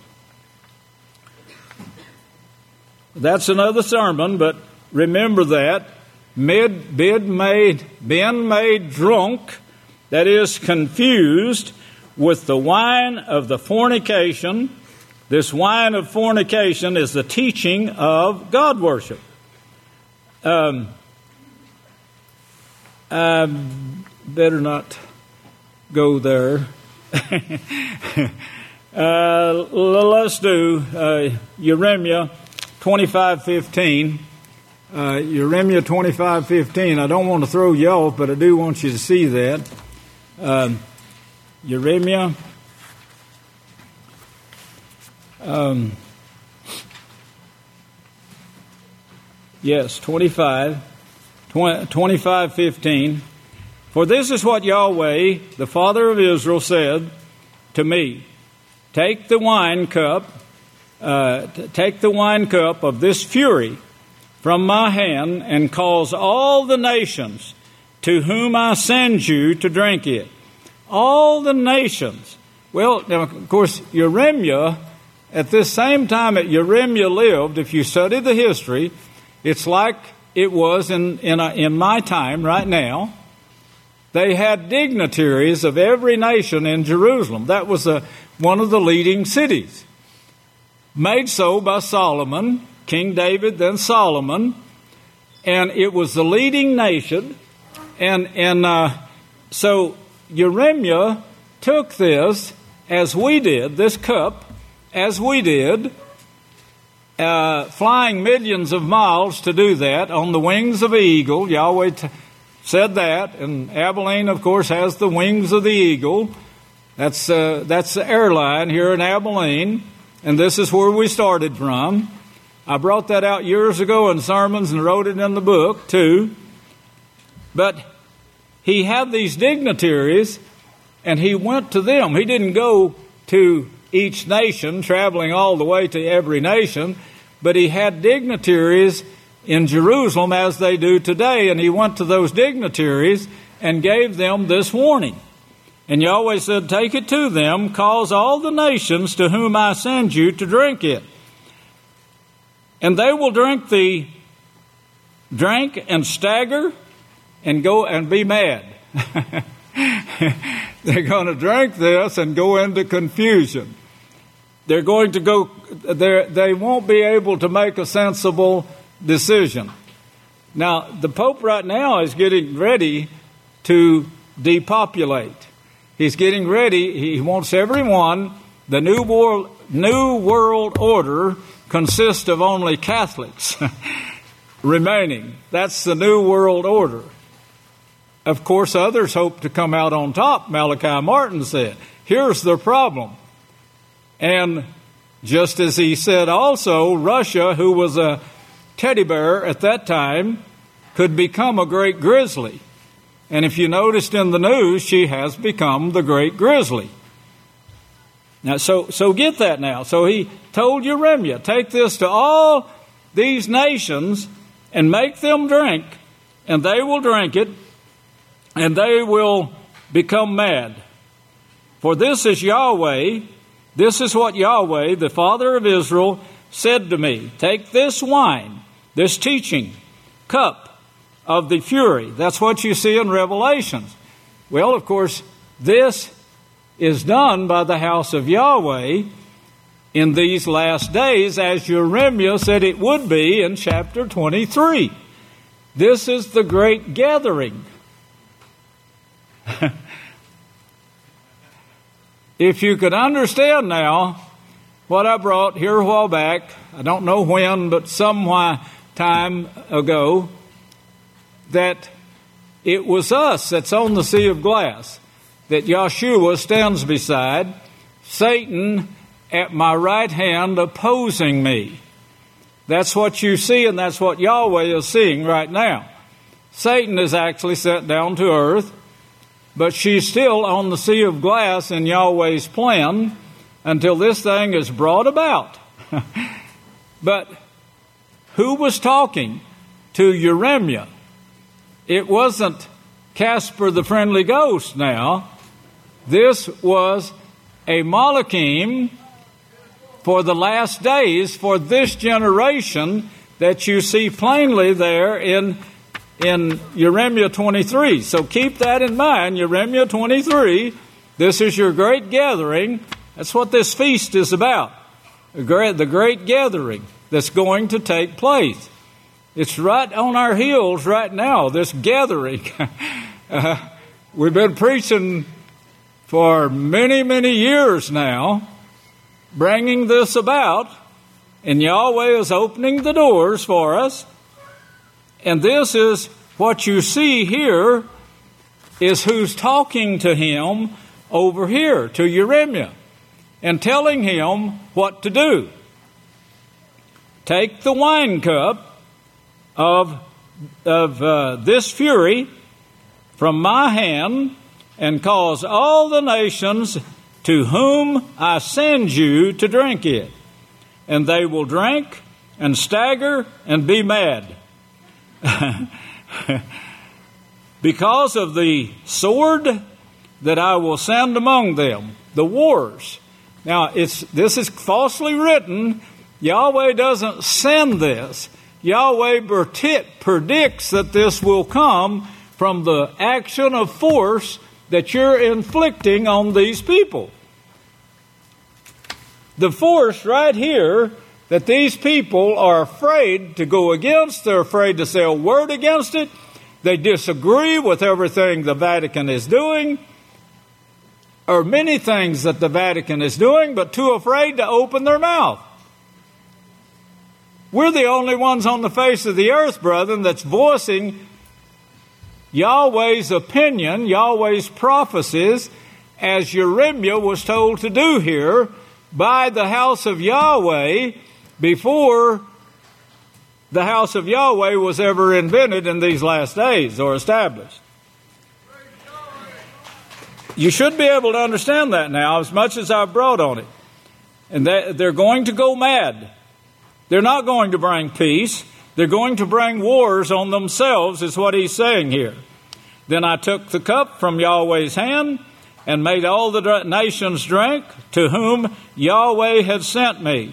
[SPEAKER 7] That's another sermon, but remember that. Been made drunk, that is confused with the wine of the fornication. This wine of fornication is the teaching of God worship. Better not go there. Let's do Jeremiah 25:15. Jeremiah 25:15. I don't want to throw you off, but I do want you to see that. Jeremiah. Yes, 25:15. For this is what Yahweh, the Father of Israel, said to me: Take the wine cup of this fury from my hand, and cause all the nations to whom I send you to drink it. All the nations. Well, now, of course, Jeremiah, at this same time that Jeremiah lived, if you study the history, it's like it was in my time right now. They had dignitaries of every nation in Jerusalem. That was one of the leading cities. Made so by Solomon, King David, then Solomon. And it was the leading nation. And so Jeremiah took this, as we did, this cup, as we did, flying millions of miles to do that on the wings of an eagle. Yahweh said that, and Abilene, of course, has the wings of the eagle. That's the airline here in Abilene, and this is where we started from. I brought that out years ago in sermons and wrote it in the book, too. But he had these dignitaries, and he went to them. He didn't go to each nation, traveling all the way to every nation, but he had dignitaries in Jerusalem as they do today, and he went to those dignitaries and gave them this warning. And Yahweh said, take it to them, cause all the nations to whom I send you to drink it. And they will drink and stagger and go and be mad. They're going to drink this and go into confusion. They're going to go, they won't be able to make a sensible decision. Now, the Pope right now is getting ready to depopulate. He's getting ready. He wants everyone. The New World Order consists of only Catholics remaining. That's the New World Order. Of course, others hope to come out on top, Malachi Martin said. Here's the problem. And just as he said also, Russia, who was a teddy bear at that time, could become a great grizzly. And if you noticed in the news, she has become the great grizzly. Now, so get that now. So he told Jeremiah, take this to all these nations and make them drink, and they will drink it, and they will become mad. For this is Yahweh, this is what Yahweh, the Father of Israel, said to me. Take this wine, this teaching cup of the fury. That's what you see in Revelations. Well, of course, this is done by the house of Yahweh in these last days, as Jeremiah said it would be in chapter 23. This is the great gathering. If you could understand now what I brought here a while back, I don't know when, but some time ago, that it was us that's on the sea of glass, that Yeshua stands beside, Satan at my right hand opposing me. That's what you see, and that's what Yahweh is seeing right now. Satan is actually set down to earth, but she's still on the sea of glass in Yahweh's plan until this thing is brought about. But who was talking to Jeremiah? It wasn't Casper the Friendly Ghost now. This was a Malachim for the last days for this generation that you see plainly there in Jeremiah 23. So keep that in mind, Jeremiah 23. This is your great gathering. That's what this feast is about. The great gathering that's going to take place. It's right on our heels right now, this gathering. We've been preaching for many, many years now, bringing this about, and Yahweh is opening the doors for us. And this is what you see here is who's talking to him over here, to Jeremiah, and telling him what to do. Take the wine cup of this fury from my hand and cause all the nations to whom I send you to drink it. And they will drink and stagger and be mad. Because of the sword that I will send among them, the wars. Now, this is falsely written. Yahweh doesn't send this. Yahweh predicts that this will come from the action of force that you're inflicting on these people. The force right here that these people are afraid to go against, they're afraid to say a word against it, they disagree with everything the Vatican is doing, or many things that the Vatican is doing, but too afraid to open their mouth. We're the only ones on the face of the earth, brethren, that's voicing Yahweh's opinion, Yahweh's prophecies, as Jeremiah was told to do here by the house of Yahweh before the house of Yahweh was ever invented in these last days or established. You should be able to understand that now as much as I've brought on it. And they're going to go mad. They're not going to bring peace. They're going to bring wars on themselves, is what he's saying here. Then I took the cup from Yahweh's hand and made all the nations drink to whom Yahweh had sent me.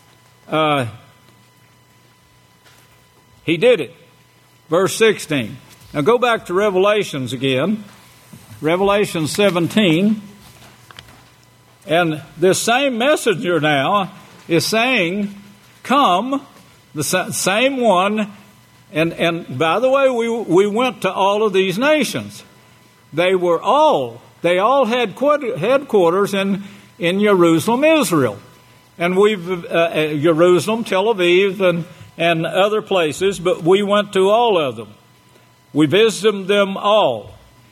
[SPEAKER 7] He did it. Verse 16. Now go back to Revelations again. Revelation 17. And this same messenger now is saying, come, the same one. And by the way, we went to all of these nations. They all had headquarters in Jerusalem, Israel. And Jerusalem, Tel Aviv, and other places, but we went to all of them. We visited them all.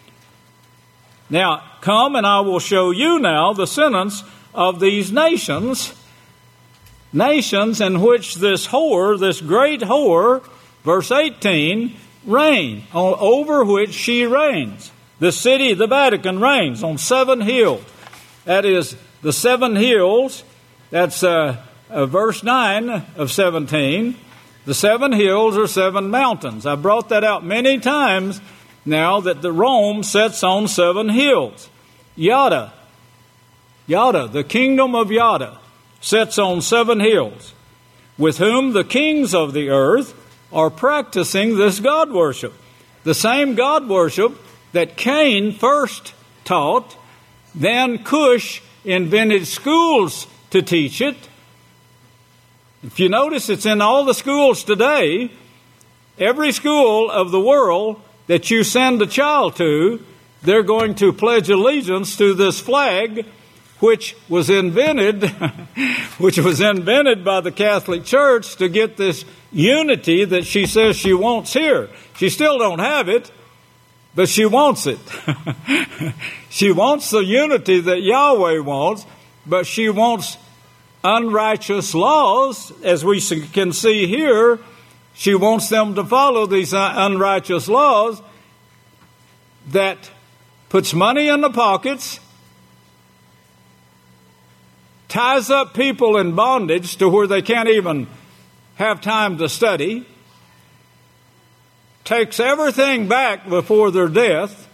[SPEAKER 7] Now, come and I will show you now the sentence of these nations in which this whore, this great whore, verse 18, reign, over which she reigns. The city, the Vatican, reigns on 7 hills. That is, the 7 hills, that's verse 9 of 17. The 7 hills are 7 mountains. I brought that out many times now that the Rome sits on 7 hills. Yada, the kingdom of Yada, sits on 7 hills, with whom the kings of the earth are practicing this God worship. The same God worship that Cain first taught, then Cush invented schools to teach it. If you notice, it's in all the schools today. Every school of the world that you send a child to, they're going to pledge allegiance to this flag, which was invented by the Catholic Church to get this unity that she says she wants here. She still don't have it, but she wants it. She wants the unity that Yahweh wants, but she wants unrighteous laws, as we can see here. She wants them to follow these unrighteous laws that puts money in the pockets, ties up people in bondage to where they can't even have time to study, takes everything back before their death.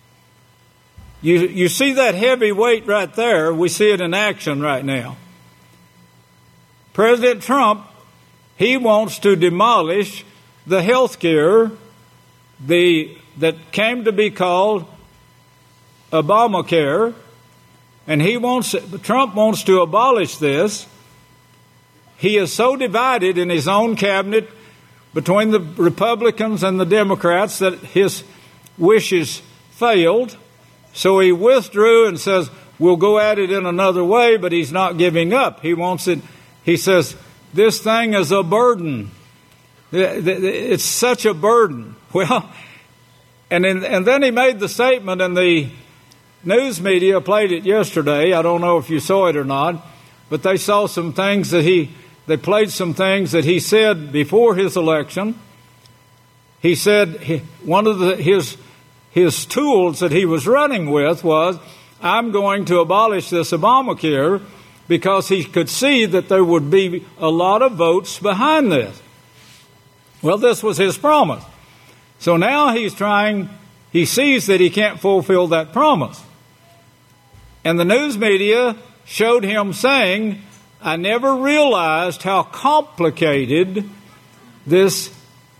[SPEAKER 7] You see that heavy weight right there. We see it in action right now. President Trump, he wants to demolish the health care that came to be called Obamacare, and Trump wants to abolish this. He is so divided in his own cabinet between the Republicans and the Democrats that his wishes failed. So he withdrew and says, we'll go at it in another way, but he's not giving up. He wants it. He says, this thing is a burden. It's such a burden. Well, and then he made the statement, and the news media played it yesterday. I don't know if you saw it or not, but they saw some things they played some things that he said before his election. He said one of his tools that he was running with was, I'm going to abolish this Obamacare, because he could see that there would be a lot of votes behind this. Well, this was his promise. So now he sees that he can't fulfill that promise. And the news media showed him saying, I never realized how complicated this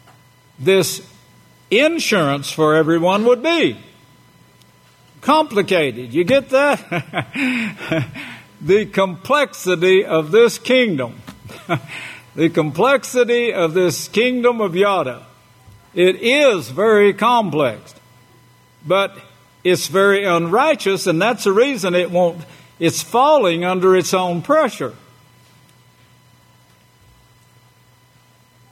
[SPEAKER 7] insurance for everyone would be. Complicated. You get that? The complexity of this kingdom. The complexity of this kingdom of Yada. It is very complex. But it's very unrighteous, and that's the reason it's falling under its own pressure.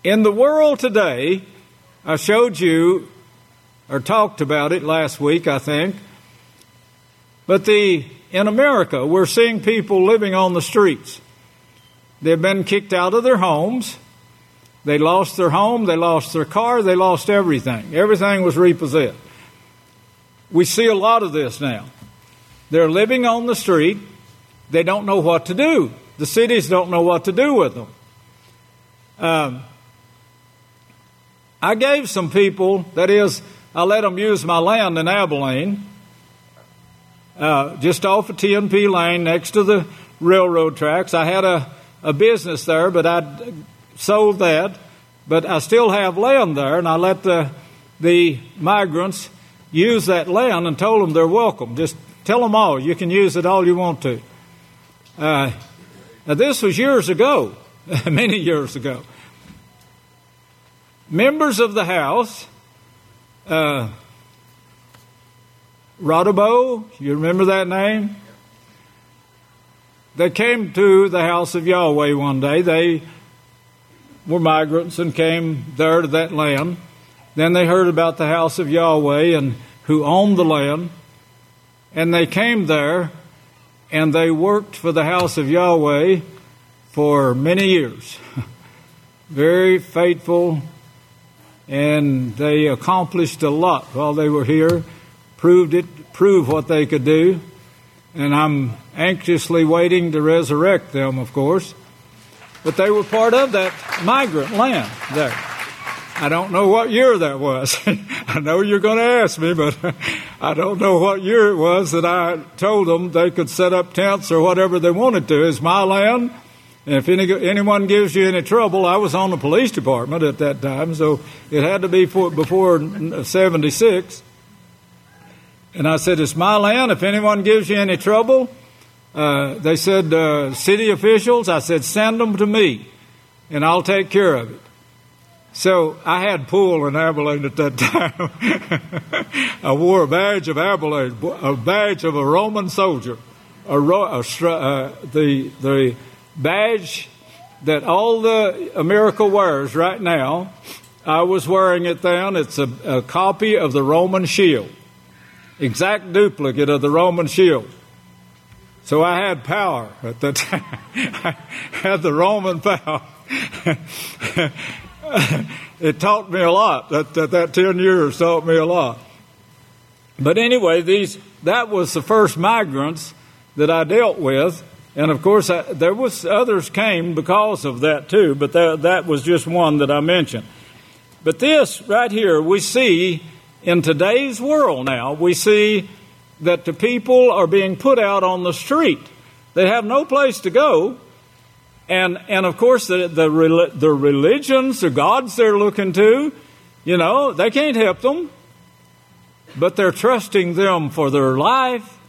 [SPEAKER 7] In the world today, I showed you, or talked about it last week, I think, but in America, we're seeing people living on the streets. They've been kicked out of their homes. They lost their home, they lost their car, they lost everything. Everything was repossessed. We see a lot of this now. They're living on the street. They don't know what to do. The cities don't know what to do with them. I gave some people, that is, I let them use my land in Abilene, just off of TNP Lane next to the railroad tracks. I had a business there, but I'd sold that. But I still have land there, and I let the migrants use that land and told them they're welcome. Just tell them all. You can use it all you want to. Now this was years ago, many years ago. Members of the House, Rodobo, you remember that name? They came to the house of Yahweh one day. They were migrants and came there to that land. Then they heard about the house of Yahweh and who owned the land. And they came there and they worked for the house of Yahweh for many years. Very faithful, and they accomplished a lot while they were here, proved what they could do. And I'm anxiously waiting to resurrect them, of course. But they were part of that migrant land there. I don't know what year that was. I know you're going to ask me, but I don't know what year it was that I told them they could set up tents or whatever they wanted to. It's my land. And if anyone gives you any trouble, I was on the police department at that time, so it had to be before 76. And I said, it's my land. If anyone gives you any trouble, they said, city officials, I said, send them to me, and I'll take care of it. So I had pull in Abilene at that time. I wore a badge of Abilene, a badge of a Roman soldier, the badge that all the America wears right now. I was wearing it then. It's a copy of the Roman shield, exact duplicate of the Roman shield. So I had power at that time. I had the Roman power. It taught me a lot. That 10 years taught me a lot. But anyway, that was the first migrants that I dealt with. And of course, there was others came because of that too, but that was just one that I mentioned. But this right here, we see in today's world now, we see that the people are being put out on the street. They have no place to go. And of course, the religions, the gods they're looking to, they can't help them. But they're trusting them for their life.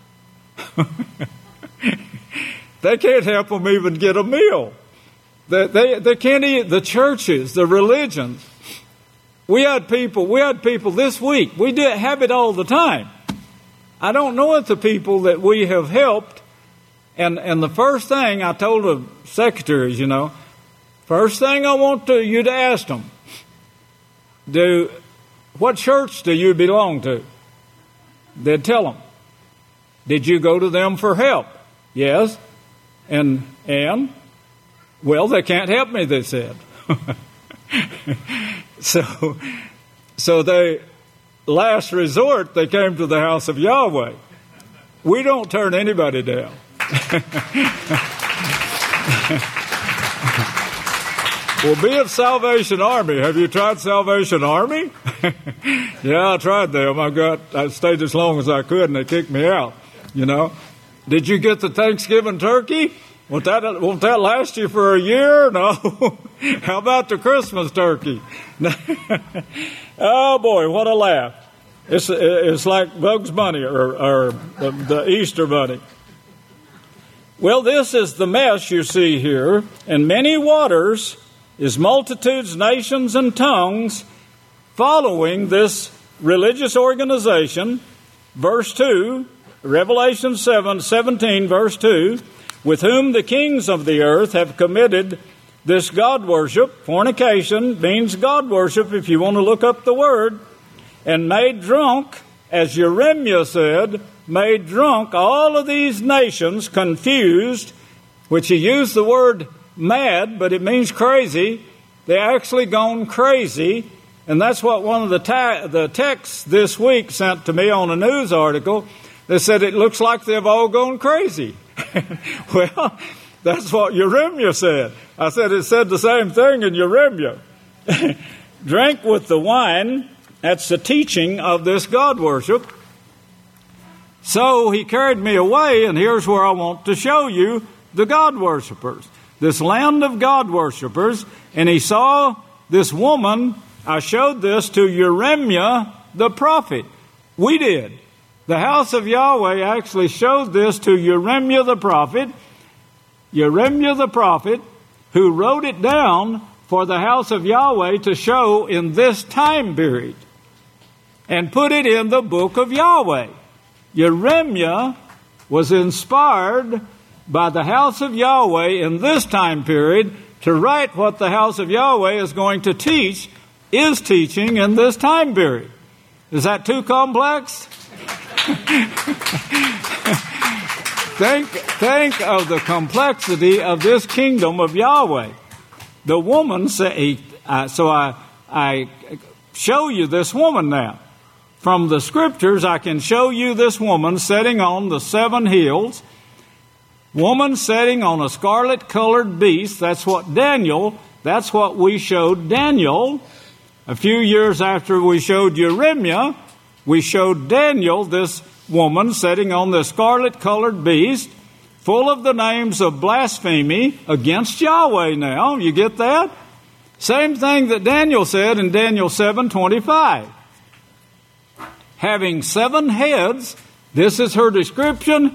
[SPEAKER 7] They can't help them even get a meal. They can't eat. The churches, the religions. We had people this week. We have it all the time. I don't know if the people that we have helped, and the first thing I told the secretaries, first thing I want you to ask them, what church do you belong to? They'd tell them. Did you go to them for help? Yes. And well, they can't help me, they said. So they, last resort, they came to the house of Yahweh. We don't turn anybody down. Well, be of Salvation Army. Have you tried Salvation Army? Yeah, I tried them. I stayed as long as I could, and they kicked me out. Did you get the Thanksgiving turkey? Won't that last you for a year? No. How about the Christmas turkey? Oh boy, what a laugh! It's like Bugs Bunny or the Easter Bunny. Well, this is the mess you see here. And many waters is multitudes, nations, and tongues following this religious organization. Verse 2, Revelation 17, verse 2, with whom the kings of the earth have committed this God worship. Fornication means God worship if you want to look up the word. And made drunk, as Jeremiah said, made drunk all of these nations, confused, which he used the word mad, but it means crazy. They actually gone crazy. And that's what one of the texts this week sent to me on a news article. They said it looks like they've all gone crazy. Well, that's what Jeremiah said. I said it said the same thing in Jeremiah. Drink with the wine. That's the teaching of this God worship. So he carried me away, and here's where I want to show you the God worshipers, this land of God worshipers. And he saw this woman. I showed this to Jeremiah the prophet. We did. The house of Yahweh actually showed this to Jeremiah the prophet. Jeremiah the prophet, who wrote it down for the house of Yahweh to show in this time period and put it in the book of Yahweh. Jeremiah was inspired by the house of Yahweh in this time period to write what the house of Yahweh is going to teach, is teaching in this time period. Is that too complex? Think of the complexity of this kingdom of Yahweh. The woman said, so I show you this woman now. From the scriptures, I can show you this woman sitting on the 7 hills. Woman sitting on a scarlet-colored beast. That's what we showed Daniel. A few years after we showed Jeremiah, we showed Daniel, this woman sitting on the scarlet-colored beast, full of the names of blasphemy against Yahweh now. You get that? Same thing that Daniel said in Daniel 7:25. Having 7 heads, this is her description,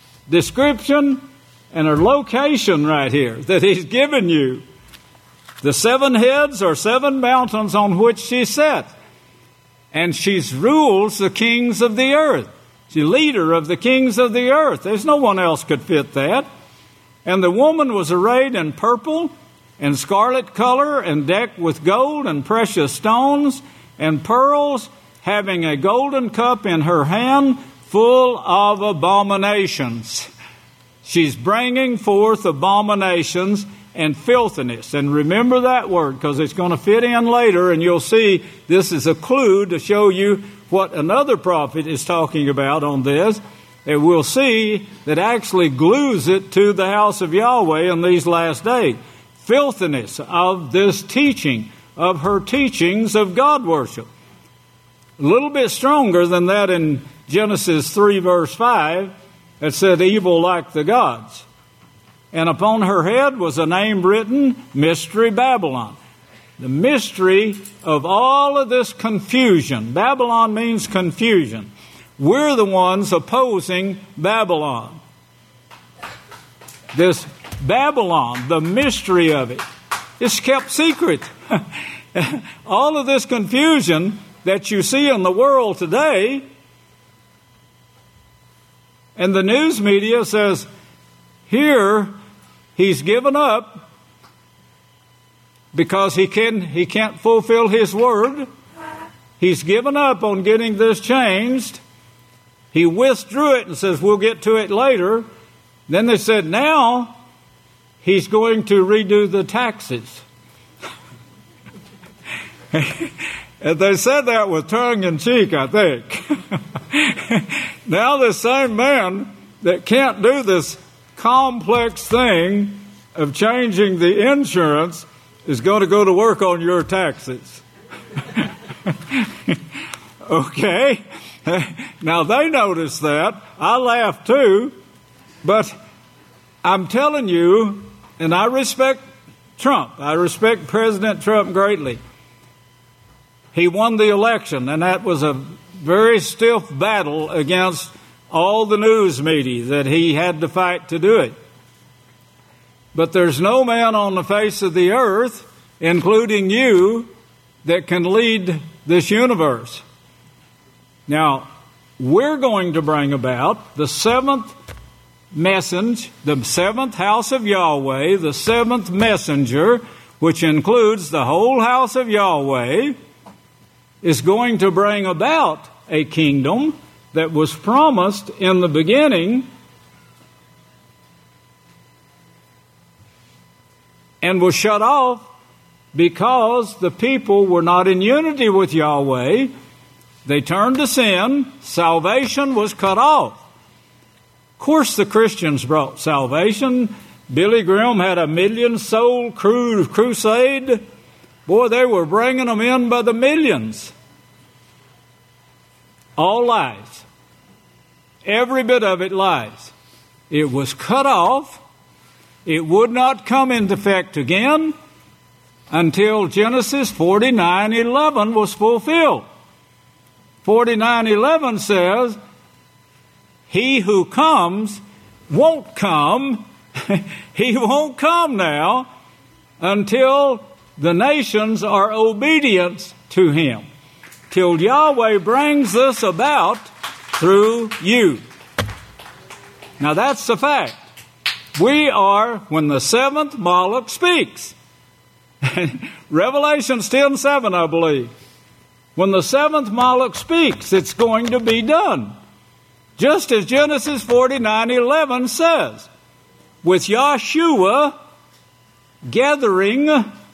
[SPEAKER 7] and her location right here that he's given you. The 7 heads are 7 mountains on which she sat. And she rules the kings of the earth. She's leader of the kings of the earth. There's no one else could fit that. And the woman was arrayed in purple and scarlet color and decked with gold and precious stones and pearls, having a golden cup in her hand full of abominations. She's bringing forth abominations and filthiness. And remember that word, because it's going to fit in later, and you'll see this is a clue to show you what another prophet is talking about on this. And we'll see that actually glues it to the house of Yahweh in these last days. Filthiness of this teaching, of her teachings of God worship. A little bit stronger than that in Genesis 3 verse 5, that said evil like the gods. And upon her head was a name written, Mystery Babylon. The mystery of all of this confusion. Babylon means confusion. We're the ones opposing Babylon. This Babylon, the mystery of it, is kept secret. All of this confusion that you see in the world today, and the news media says, here, he's given up because he can't fulfill his word. He's given up on getting this changed. He withdrew it and says, we'll get to it later. Then they said, now he's going to redo the taxes. And they said that with tongue in cheek, I think. Now this same man that can't do this complex thing of changing the insurance is going to go to work on your taxes. Okay? Now they noticed that. I laughed too. But I'm telling you, and I respect Trump. I respect President Trump greatly. He won the election, and that was a very stiff battle against all the news media that he had to fight to do it. But there's no man on the face of the earth, including you, that can lead this universe. Now, we're going to bring about the 7th the seventh house of Yahweh, the seventh messenger, which includes the whole house of Yahweh, is going to bring about a kingdom that was promised in the beginning and was shut off because the people were not in unity with Yahweh. They turned to sin. Salvation was cut off. Of course, the Christians brought salvation. Billy Graham had a 1 million soul crusade. Boy, they were bringing them in by the millions. All lies. Every bit of it lies. It was cut off. It would not come into effect again until Genesis 49:11 was fulfilled. 49:11 says, he who comes won't come. He won't come now until the nations are obedient to him. Till Yahweh brings this about through you. Now that's the fact. We are, when the seventh Malach speaks. Revelations 10:7, I believe. When the seventh Malach speaks, it's going to be done. Just as Genesis 49:11 says. With Yahshua gathering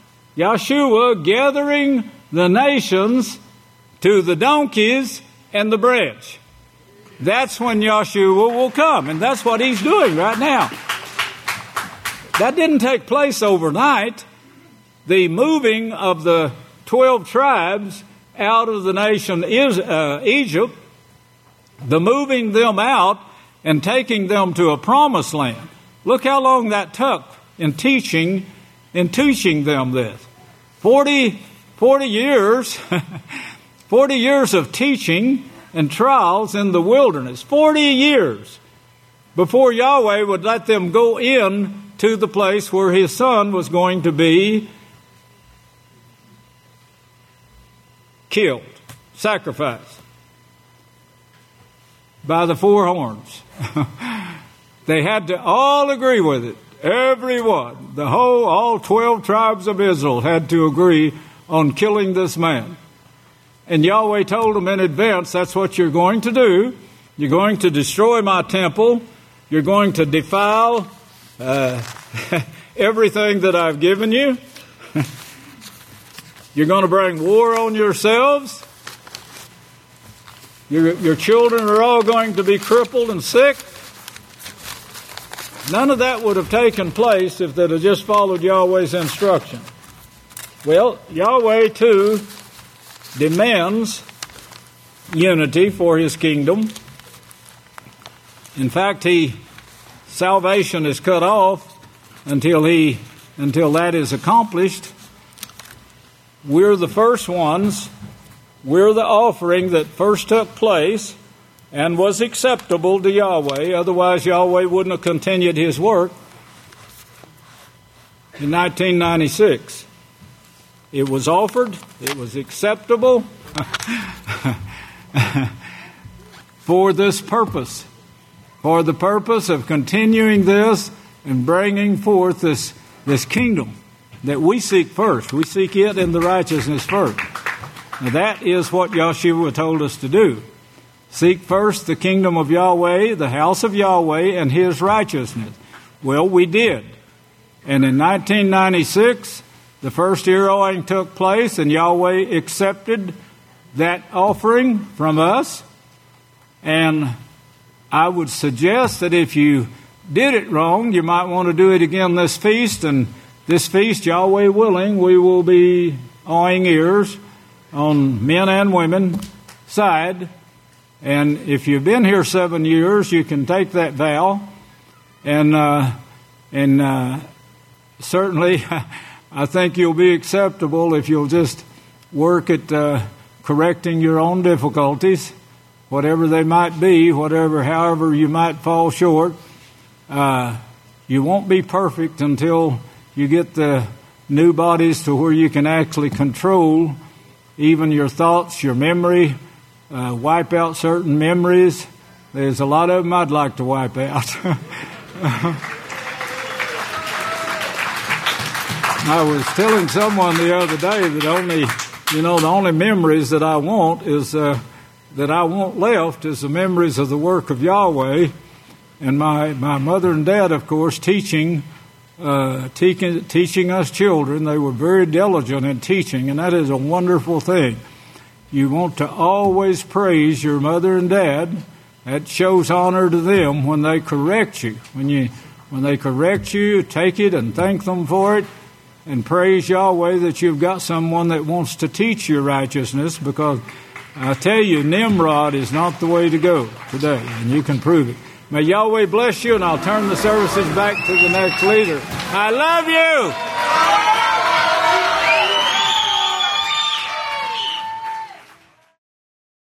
[SPEAKER 7] the nations to the donkeys and the branch. That's when Yahshua will come. And that's what he's doing right now. That didn't take place overnight. The moving of the 12 tribes out of the nation Egypt, the moving them out and taking them to a promised land. Look how long that took in teaching them this. 40 years, 40 years of teaching and trials in the wilderness. 40 years before Yahweh would let them go in to the place where his son was going to be killed, sacrificed by the four horns. They had to all agree with it. Everyone, all 12 tribes of Israel had to agree on killing this man. And Yahweh told them in advance, that's what you're going to do. You're going to destroy my temple. You're going to defile everything that I've given you. You're going to bring war on yourselves. Your children are all going to be crippled and sick. None of that would have taken place if they'd have just followed Yahweh's instruction. Well, Yahweh, too, demands unity for his kingdom. In fact, salvation is cut off until that is accomplished. We're the first ones. We're the offering that first took place and was acceptable to Yahweh. Otherwise, Yahweh wouldn't have continued his work. In 1996, it was offered. It was acceptable for this purpose. For the purpose of continuing this and bringing forth this kingdom that we seek first. We seek it in the righteousness first. Now that is what Yahshua told us to do. Seek first the kingdom of Yahweh, the house of Yahweh, and his righteousness. Well, we did. And in 1996, the first ear owing took place, and Yahweh accepted that offering from us. And I would suggest that if you did it wrong, you might want to do it again this feast. And this feast, Yahweh willing, we will be owing ears on men and women side. And if you've been here 7 years, you can take that vow. And certainly, I think you'll be acceptable if you'll just work at correcting your own difficulties, whatever they might be, however you might fall short. You won't be perfect until you get the new bodies to where you can actually control even your thoughts, your memory, wipe out certain memories. There's a lot of them I'd like to wipe out. I was telling someone the other day that the only memories that I want is that I want left is the memories of the work of Yahweh, and my mother and dad, of course, teaching us children. They were very diligent in teaching, and that is a wonderful thing. You want to always praise your mother and dad. That shows honor to them when they correct you. When they correct you, take it and thank them for it, and praise Yahweh that you've got someone that wants to teach you righteousness, because I tell you, Nimrod is not the way to go today, and you can prove it. May Yahweh bless you, and I'll turn the services back to the next leader. I love you!